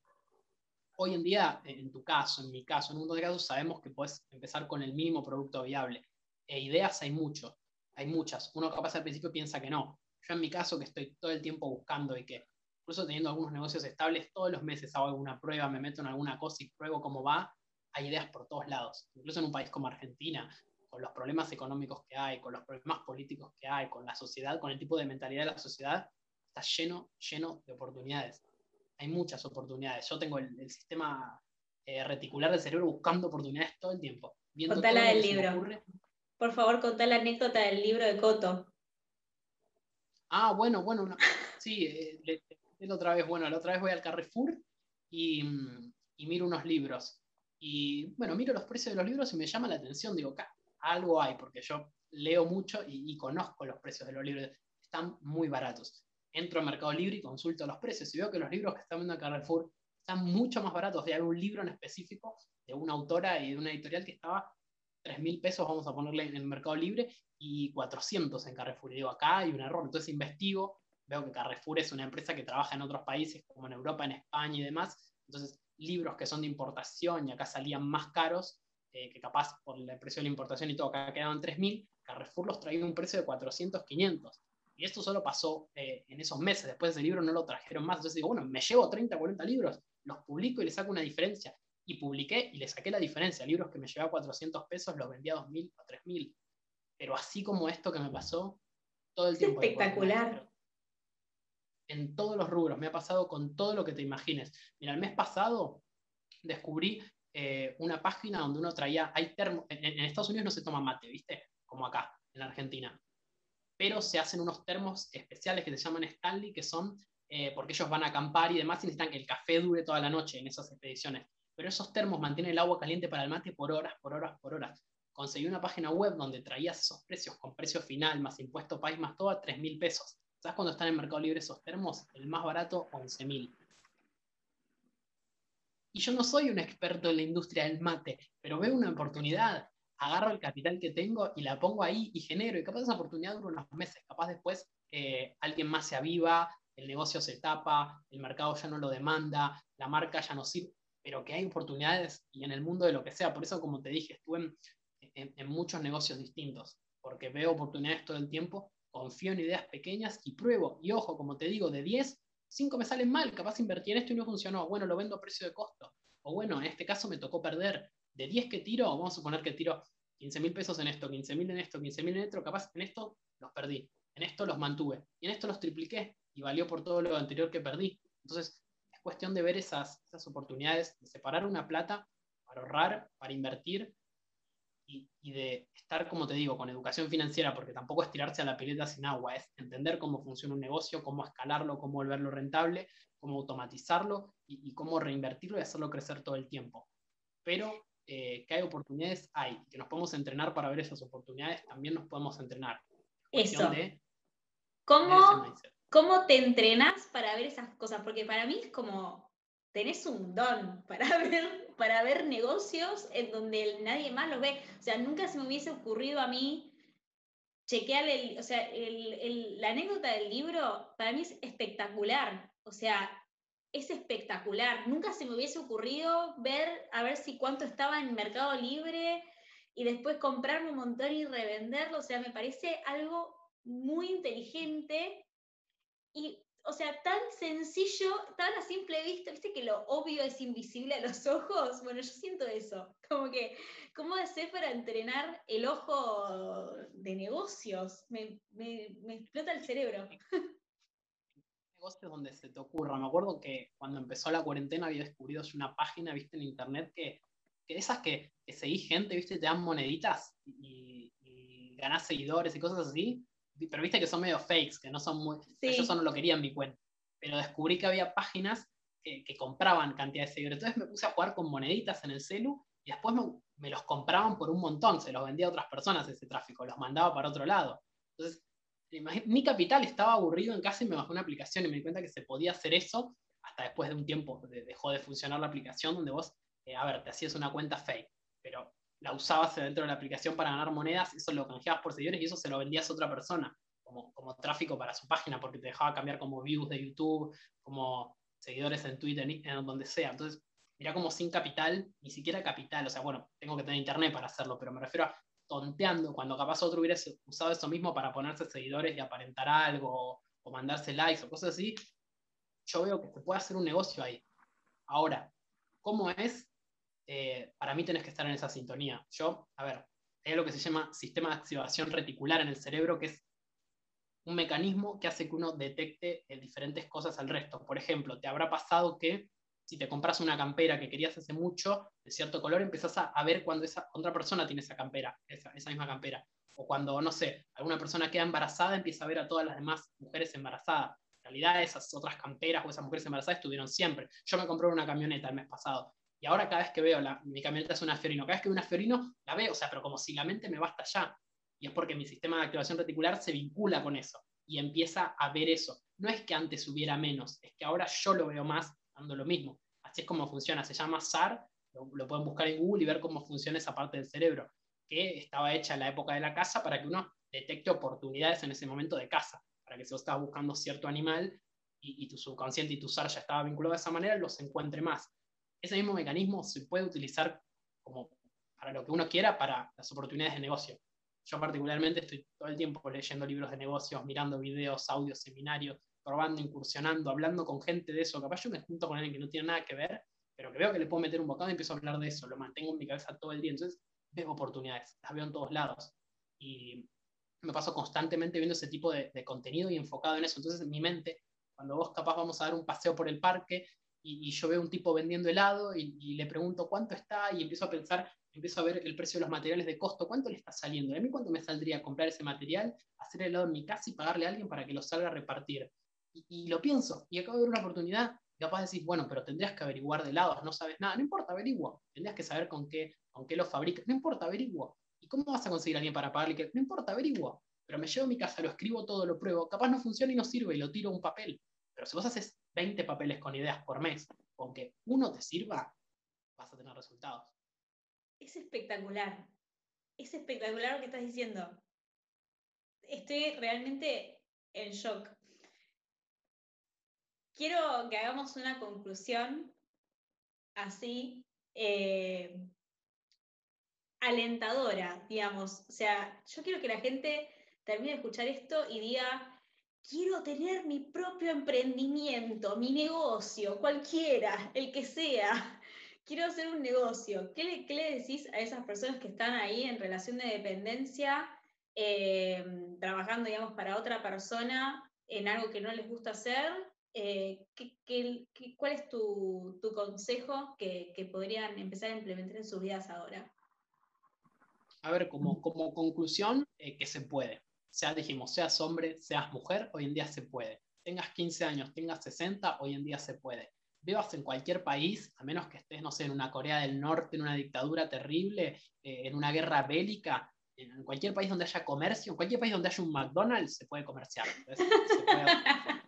Speaker 3: hoy en día, en tu caso, en mi caso, en un montón de casos, sabemos que puedes empezar con el mínimo producto viable. E ideas hay muchos, hay muchas. Uno capaz al principio piensa que no, Yo en mi caso, que estoy todo el tiempo buscando y que incluso teniendo algunos negocios estables, todos los meses hago alguna prueba, me meto en alguna cosa y pruebo cómo va, hay ideas por todos lados. Incluso en un país como Argentina, con los problemas económicos que hay, con los problemas políticos que hay, con la sociedad, con el tipo de mentalidad de la sociedad, está lleno, lleno de oportunidades. Hay muchas oportunidades. Yo tengo el, el sistema eh, reticular del cerebro buscando oportunidades todo el tiempo, viendo
Speaker 2: Contá
Speaker 3: todo
Speaker 2: la
Speaker 3: lo
Speaker 2: del
Speaker 3: que se me
Speaker 2: libro.
Speaker 3: ocurre.
Speaker 2: Por favor, contá la anécdota del libro de Coto.
Speaker 3: Ah, bueno, bueno, no. Sí, eh, le, le- la otra vez, bueno, la otra vez voy al Carrefour y, mm, y miro unos libros. Y bueno, miro los precios de los libros y me llama la atención. Digo, "Ca- algo hay", porque yo leo mucho y, y conozco los precios de los libros. Están muy baratos. Entro a Mercado Libre y consulto los precios y veo que los libros que están viendo en Carrefour están mucho más baratos. Hay un libro en específico de una autora y de una editorial que estaba tres mil pesos, vamos a ponerle en el Mercado Libre, y cuatrocientos en Carrefour. Y digo, acá hay un error. Entonces investigo, veo que Carrefour es una empresa que trabaja en otros países, como en Europa, en España y demás. Entonces, libros que son de importación y acá salían más caros, eh, que capaz por el precio de la importación y todo, acá quedaban tres mil, Carrefour los traía a un precio de cuatrocientos, quinientos. Y esto solo pasó eh, en esos meses. Después ese libro no lo trajeron más. Entonces digo, bueno, me llevo treinta, cuarenta libros, los publico y le saco una diferencia. Y publiqué y le saqué la diferencia. Libros que me llevaba cuatrocientos pesos los vendía a dos mil o tres mil. Pero así como esto que me pasó, todo el
Speaker 2: Es
Speaker 3: tiempo hay oportunidades.
Speaker 2: espectacular.
Speaker 3: Pero en todos los rubros, me ha pasado con todo lo que te imagines. Mira, el mes pasado descubrí eh, una página donde uno traía, hay termos, en, en Estados Unidos no se toma mate, ¿viste? Como acá, en Argentina. Pero se hacen unos termos especiales que se llaman Stanley, que son eh, porque ellos van a acampar y demás y necesitan que el café dure toda la noche en esas expediciones. Pero esos termos mantienen el agua caliente para el mate por horas, por horas, por horas. Conseguí una página web donde traías esos precios con precio final, más impuesto país, más todo, a tres mil pesos. ¿Sabes cuándo están en Mercado Libre esos termos? El más barato, once mil. Y yo no soy un experto en la industria del mate, pero veo una oportunidad, agarro el capital que tengo y la pongo ahí y genero. Y capaz esa oportunidad dura unos meses, capaz después eh, alguien más se aviva, el negocio se tapa, el mercado ya no lo demanda, la marca ya no sirve, pero que hay oportunidades y en el mundo de lo que sea. Por eso, como te dije, estuve en, en, en muchos negocios distintos, porque veo oportunidades todo el tiempo, confío en ideas pequeñas y pruebo. Y ojo, como te digo, de diez, cinco me salen mal, capaz invertí en esto y no funcionó. Bueno, lo vendo a precio de costo. O bueno, en este caso me tocó perder. De diez que tiro, vamos a suponer que tiro quince mil pesos en esto, quince mil en esto, quince mil en esto, capaz en esto los perdí. En esto los mantuve. Y en esto los tripliqué y valió por todo lo anterior que perdí. Entonces, es cuestión de ver esas, esas oportunidades, de separar una plata para ahorrar, para invertir y, y, de estar, como te digo, con educación financiera, porque tampoco es tirarse a la pileta sin agua, es entender cómo funciona un negocio, cómo escalarlo, cómo volverlo rentable, cómo automatizarlo y, y cómo reinvertirlo y hacerlo crecer todo el tiempo. Pero eh, que hay oportunidades, hay. Que nos podemos entrenar para ver esas oportunidades, también nos podemos entrenar. Es cuestión
Speaker 2: Eso.
Speaker 3: de tener ese
Speaker 2: ¿Cómo,
Speaker 3: mindset.
Speaker 2: ¿Cómo te entrenás para ver esas cosas? Porque para mí es como, tenés un don para ver, para ver negocios en donde nadie más los ve. O sea, nunca se me hubiese ocurrido a mí chequear el, o sea, el, el, la anécdota del libro para mí es espectacular. O sea, es espectacular. Nunca se me hubiese ocurrido ver a ver si cuánto estaba en Mercado Libre y después comprarme un montón y revenderlo. O sea, me parece algo muy inteligente y, o sea, tan sencillo, tan a simple vista, viste que lo obvio es invisible a los ojos. Bueno, yo siento eso, como que, ¿cómo hacer para entrenar el ojo de negocios? Me, me, me explota el cerebro.
Speaker 3: Negocios donde se te ocurra. Me acuerdo que cuando empezó la cuarentena había descubierto una página, viste, en internet que, que esas que, que seguís gente, viste, te dan moneditas y, y ganás seguidores y cosas así, pero viste que son medio fakes, que no son muy...
Speaker 2: Sí.
Speaker 3: Yo eso no lo quería en mi cuenta, pero descubrí que había páginas que, que compraban cantidad de seguidores. Entonces me puse a jugar con moneditas en el celu y después me, me los compraban por un montón, se los vendía a otras personas ese tráfico, los mandaba para otro lado. Entonces, mi capital estaba aburrido en casa y me bajé una aplicación y me di cuenta que se podía hacer eso hasta después de un tiempo de, dejó de funcionar la aplicación donde vos, eh, a ver, te hacías una cuenta fake, pero la usabas dentro de la aplicación para ganar monedas, eso lo canjeabas por seguidores y eso se lo vendías a otra persona como, como tráfico para su página porque te dejaba cambiar como views de YouTube, como seguidores en Twitter, en, en donde sea. Entonces, mirá como sin capital, ni siquiera capital, o sea, bueno, tengo que tener internet para hacerlo, pero me refiero a tonteando, cuando capaz otro hubiera usado eso mismo para ponerse seguidores y aparentar algo, o, o mandarse likes o cosas así, yo veo que se puede hacer un negocio ahí. Ahora, ¿cómo es? Eh, para mí tenés que estar en esa sintonía. Yo, a ver, hay lo que se llama sistema de activación reticular en el cerebro, que es un mecanismo que hace que uno detecte eh, diferentes cosas al resto. Por ejemplo, te habrá pasado que si te compras una campera que querías hace mucho, de cierto color, empezás a, a ver cuando esa otra persona tiene esa campera, esa, esa misma campera. O cuando, no sé, alguna persona queda embarazada, empieza a ver a todas las demás mujeres embarazadas. En realidad, esas otras camperas o esas mujeres embarazadas estuvieron siempre. Yo me compré una camioneta el mes pasado. Y ahora cada vez que veo, la, mi camioneta es una Fiorino, cada vez que veo una Fiorino, la veo, o sea, pero como si la mente me va hasta allá. Y es porque mi sistema de activación reticular se vincula con eso y empieza a ver eso. No es que antes hubiera menos, es que ahora yo lo veo más dando lo mismo. Así es como funciona, se llama S A R, lo, lo pueden buscar en Google y ver cómo funciona esa parte del cerebro, que estaba hecha en la época de la caza para que uno detecte oportunidades en ese momento de caza, para que si vos estabas buscando cierto animal y, y tu subconsciente y tu S A R ya estaba vinculado de esa manera, los encuentre más. Ese mismo mecanismo se puede utilizar como para lo que uno quiera, para las oportunidades de negocio. Yo particularmente estoy todo el tiempo leyendo libros de negocios, mirando videos, audios, seminarios, probando, incursionando, hablando con gente de eso. Capaz yo me junto con alguien que no tiene nada que ver, pero que veo que le puedo meter un bocado y empiezo a hablar de eso. Lo mantengo en mi cabeza todo el día. Entonces veo oportunidades, las veo en todos lados. Y me paso constantemente viendo ese tipo de, de contenido y enfocado en eso. Entonces en mi mente, cuando vos capaz vamos a dar un paseo por el parque y, y yo veo un tipo vendiendo helado y, y le pregunto cuánto está y empiezo a pensar, empiezo a ver el precio de los materiales de costo, cuánto le está saliendo. ¿A mí cuánto me saldría comprar ese material, hacer helado en mi casa y pagarle a alguien para que lo salga a repartir? Y, y lo pienso, y acabo de ver una oportunidad, y capaz decís, bueno, pero tendrías que averiguar de helados, no sabes nada, no importa, averiguo. Tendrías que saber con qué, con qué lo fabricas, no importa, averiguo. ¿Y cómo vas a conseguir a alguien para pagarle? No importa, averiguo. Pero me llevo a mi casa, lo escribo todo, lo pruebo, capaz no funciona y no sirve, y lo tiro a un papel. Pero si vos haces veinte papeles con ideas por mes, con que uno te sirva, vas a tener resultados.
Speaker 2: Es espectacular. Es espectacular lo que estás diciendo. Estoy realmente en shock. Quiero que hagamos una conclusión así, eh, alentadora, digamos. O sea, yo quiero que la gente termine de escuchar esto y diga, quiero tener mi propio emprendimiento, mi negocio, cualquiera, el que sea. Quiero hacer un negocio. ¿Qué le, qué le decís a esas personas que están ahí en relación de dependencia, eh, trabajando, digamos, para otra persona en algo que no les gusta hacer? Eh, ¿qué, qué, qué, ¿Cuál es tu, tu consejo que, que podrían empezar a implementar en sus vidas ahora?
Speaker 3: A ver, como, como conclusión, eh, que se puede. Sea, dijimos, seas hombre, seas mujer, hoy en día se puede. Tengas quince años, tengas sesenta, hoy en día se puede. Vivas en cualquier país, a menos que estés, no sé, en una Corea del Norte, en una dictadura terrible, eh, en una guerra bélica, en cualquier país donde haya comercio, en cualquier país donde haya un McDonald's, se puede comerciar. Entonces, se puede hacer.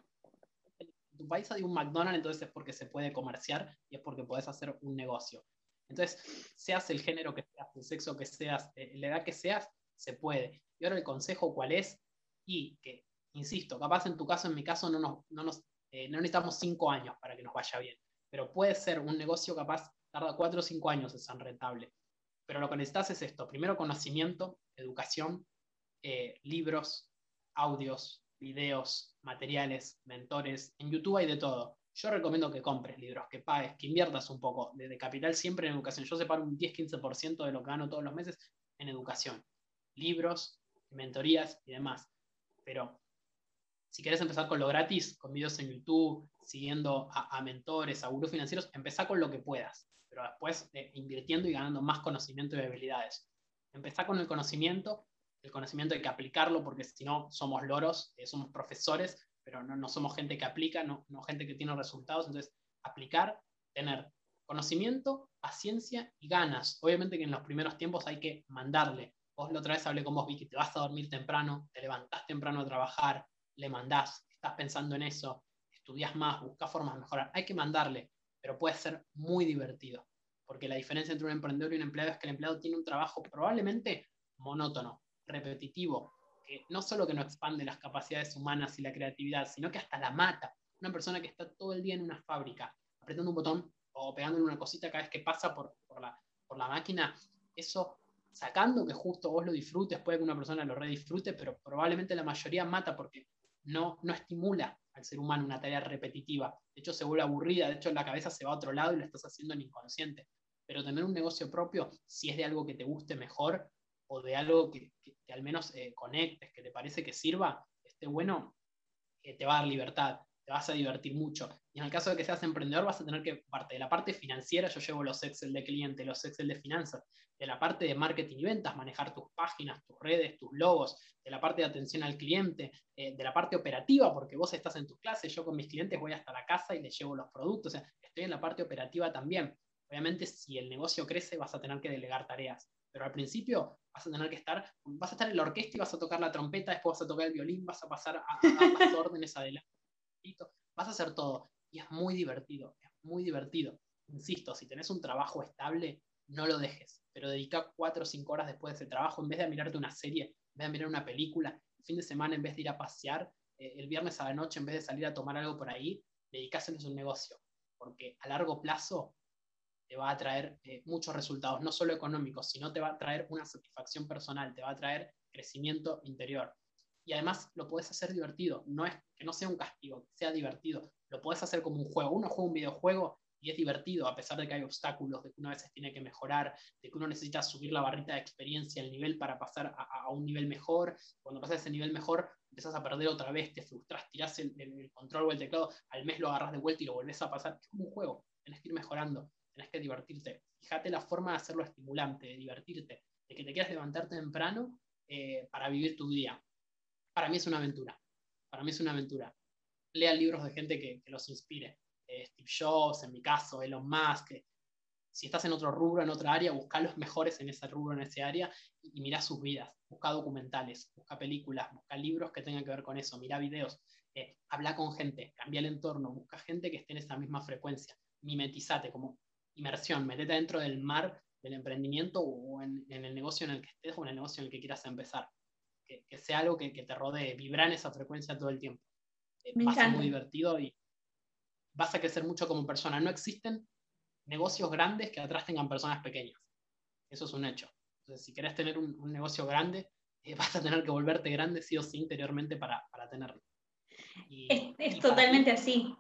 Speaker 3: En tu país hay un McDonald's, entonces es porque se puede comerciar y es porque podés hacer un negocio. Entonces, seas el género que seas, el sexo que seas, eh, la edad que seas, se puede. Y ahora el consejo, ¿cuál es? Y que, insisto, capaz en tu caso, en mi caso, no, nos, no, nos, eh, no necesitamos cinco años para que nos vaya bien, pero puede ser un negocio capaz, tarda cuatro o cinco años en ser rentable. Pero lo que necesitas es esto, primero conocimiento, educación, eh, libros, audios, videos, materiales, mentores. En YouTube hay de todo. Yo recomiendo que compres libros, que pagues, que inviertas un poco de, de capital siempre en educación. Yo separo un diez a quince por ciento de lo que gano todos los meses en educación. Libros, mentorías y demás. Pero si querés empezar con lo gratis, con videos en YouTube, siguiendo a, a mentores, a gurús financieros, empezá con lo que puedas. Pero después eh, invirtiendo y ganando más conocimiento y habilidades. Empezá con el conocimiento. El conocimiento hay que aplicarlo porque si no somos loros, eh, somos profesores, pero no, no somos gente que aplica, no, no gente que tiene resultados. Entonces, aplicar, tener conocimiento, paciencia y ganas. Obviamente que en los primeros tiempos hay que mandarle. Vos la otra vez hablé con vos, Vicky, te vas a dormir temprano, te levantás temprano a trabajar, le mandás, estás pensando en eso, estudias más, buscas formas de mejorar. Hay que mandarle, pero puede ser muy divertido. Porque la diferencia entre un emprendedor y un empleado es que el empleado tiene un trabajo probablemente monótono, repetitivo, que no solo que no expande las capacidades humanas y la creatividad, sino que hasta la mata. Una persona que está todo el día en una fábrica, apretando un botón o pegándole una cosita cada vez que pasa por, por, la, por la máquina, eso sacando que justo vos lo disfrutes, puede que una persona lo redisfrute, pero probablemente la mayoría mata porque no, no estimula al ser humano una tarea repetitiva. De hecho, se vuelve aburrida, de hecho, la cabeza se va a otro lado y lo estás haciendo en inconsciente. Pero tener un negocio propio, si es de algo que te guste mejor o de algo que, que, que al menos eh, conectes, que te parece que sirva, esté bueno, eh, te va a dar libertad, te vas a divertir mucho. Y en el caso de que seas emprendedor, vas a tener que, parte de la parte financiera, yo llevo los Excel de cliente, los Excel de finanzas, de la parte de marketing y ventas, manejar tus páginas, tus redes, tus logos, de la parte de atención al cliente, eh, de la parte operativa, porque vos estás en tus clases, yo con mis clientes voy hasta la casa y les llevo los productos, o sea, estoy en la parte operativa también. Obviamente, si el negocio crece, vas a tener que delegar tareas. Pero al principio vas a tener que estar, vas a estar en la orquesta y vas a tocar la trompeta, después vas a tocar el violín, vas a pasar a, a dar las órdenes adelante, vas a hacer todo. Y es muy divertido, es muy divertido. Insisto, si tenés un trabajo estable, no lo dejes, pero dedica cuatro o cinco horas después de ese trabajo, en vez de mirarte una serie, en vez de mirar una película, el fin de semana, en vez de ir a pasear, eh, el viernes a la noche, en vez de salir a tomar algo por ahí, dedicáselos a un negocio, porque a largo plazo te va a traer eh, muchos resultados, no solo económicos, sino te va a traer una satisfacción personal, te va a traer crecimiento interior. Y además lo puedes hacer divertido, no es que no sea un castigo, que sea divertido. Lo puedes hacer como un juego. Uno juega un videojuego y es divertido, a pesar de que hay obstáculos, de que uno a veces tiene que mejorar, de que uno necesita subir la barrita de experiencia, el nivel para pasar a, a un nivel mejor. Cuando pasas ese nivel mejor, empezás a perder otra vez, te frustras, tirás el, el, el control o el teclado, al mes lo agarras de vuelta y lo volvés a pasar. Es como un juego, tenés que ir mejorando, tenés que divertirte. Fíjate la forma de hacerlo estimulante, de divertirte, de que te quieras levantar temprano eh, para vivir tu día. Para mí es una aventura. Para mí es una aventura. Lean libros de gente que, que los inspire. Eh, Steve Jobs, en mi caso, Elon Musk. Que, si estás en otro rubro, en otra área, busca los mejores en ese rubro, en ese área, y, y mirá sus vidas. Busca documentales, busca películas, busca libros que tengan que ver con eso, mirá videos, eh, habla con gente, cambia el entorno, busca gente que esté en esa misma frecuencia. Mimetizate, como inmersión, metete dentro del mar del emprendimiento o en, en el negocio en el que estés o en el negocio en el que quieras empezar. Que, que sea algo que, que te rodee, vibrar en esa frecuencia todo el tiempo. Eh,
Speaker 2: Me
Speaker 3: va a ser muy
Speaker 2: encanta.
Speaker 3: divertido y vas a crecer mucho como persona. No existen negocios grandes que atrás tengan personas pequeñas. Eso es un hecho. Entonces, si querés tener un, un negocio grande, eh, vas a tener que volverte grande sí o sí interiormente para, para tenerlo.
Speaker 2: Es,
Speaker 3: Y,
Speaker 2: es
Speaker 3: y para
Speaker 2: totalmente
Speaker 3: mí,
Speaker 2: así.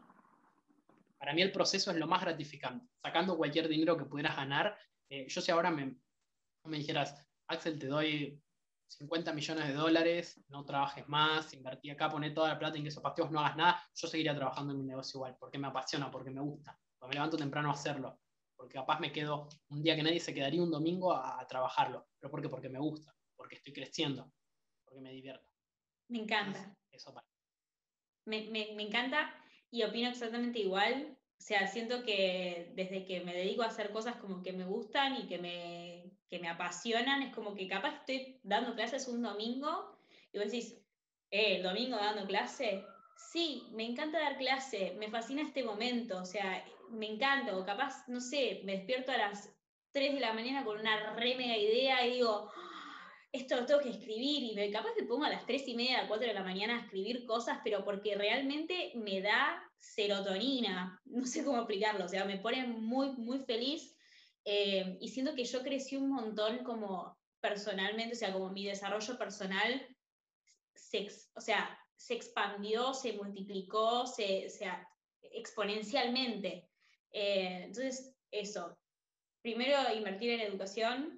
Speaker 3: para mí el proceso es lo más gratificante. Sacando cualquier dinero que pudieras ganar, eh, yo si ahora me, me dijeras, Axel, te doy cincuenta millones de dólares, no trabajes más, invertí acá, poné toda la plata en que esos pastivos, no hagas nada, yo seguiría trabajando en mi negocio igual, porque me apasiona, porque me gusta, porque me levanto temprano a hacerlo, porque capaz me quedo un día que nadie se quedaría un domingo a, a trabajarlo, pero ¿por qué? Porque me gusta, porque estoy creciendo, porque me divierto.
Speaker 2: Me encanta.
Speaker 3: Eso para.
Speaker 2: Me, me, me encanta y opino exactamente igual. O sea, siento que desde que me dedico a hacer cosas como que me gustan y que me, que me apasionan, es como que capaz estoy dando clases un domingo y vos decís, eh, ¿el domingo dando clase? Sí, me encanta dar clase, me fascina este momento, o sea, me encanta, o capaz, no sé, me despierto a las tres de la mañana con una re mega idea y digo, esto lo tengo que escribir y me, capaz me pongo a las tres y media, a cuatro de la mañana a escribir cosas, pero porque realmente me da serotonina, no sé cómo explicarlo, o sea, me pone muy, muy feliz eh, y siento que yo crecí un montón como personalmente, o sea, como mi desarrollo personal, se, o sea, se expandió, se multiplicó, se, se exponencialmente. Eh, entonces, eso, primero invertir en educación,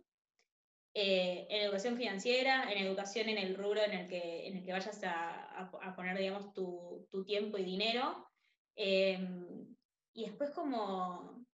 Speaker 2: eh, en educación financiera, en educación en el rubro en el que, en el que vayas a, a, a poner, digamos, tu, tu, tiempo y dinero. Eh, y después como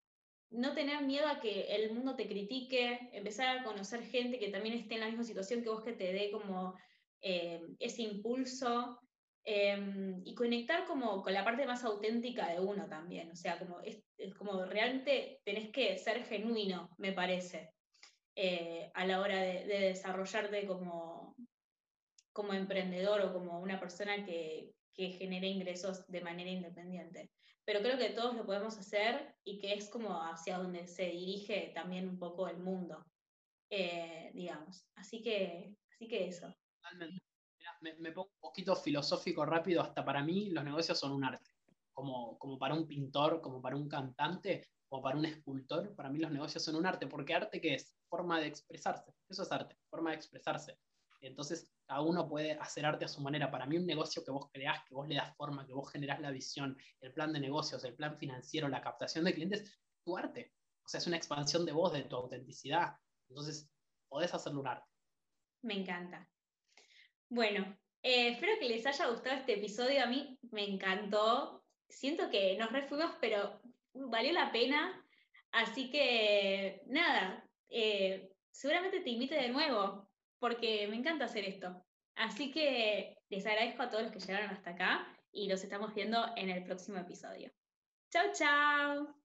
Speaker 2: no tener miedo a que el mundo te critique, empezar a conocer gente que también esté en la misma situación que vos, que te dé como eh, ese impulso. Eh, y conectar como con la parte más auténtica de uno también, o sea, como, es, es como realmente tenés que ser genuino, me parece. Eh, a la hora de, de desarrollarte como, como emprendedor o como una persona que, que genere ingresos de manera independiente. Pero creo que todos lo podemos hacer y que es como hacia donde se dirige también un poco el mundo, eh, digamos. Así que, así que eso.
Speaker 3: Totalmente. Mirá, me, me pongo un poquito filosófico rápido, hasta para mí los negocios son un arte. como, como para un pintor, como para un cantante o para un escultor. Para mí los negocios son un arte, porque arte, ¿qué es? Forma de expresarse. Eso es arte, forma de expresarse. Entonces, cada uno puede hacer arte a su manera. Para mí un negocio que vos creás, que vos le das forma, que vos generás la visión, el plan de negocios, el plan financiero, la captación de clientes, es tu arte. O sea, es una expansión de vos, de tu autenticidad. Entonces, podés hacerlo un arte.
Speaker 2: Me encanta. Bueno, eh, espero que les haya gustado este episodio. A mí me encantó. Siento que nos refuimos, pero valió la pena. Así que, nada, eh, seguramente te invite de nuevo, porque me encanta hacer esto. Así que les agradezco a todos los que llegaron hasta acá y los estamos viendo en el próximo episodio. ¡Chao, chao!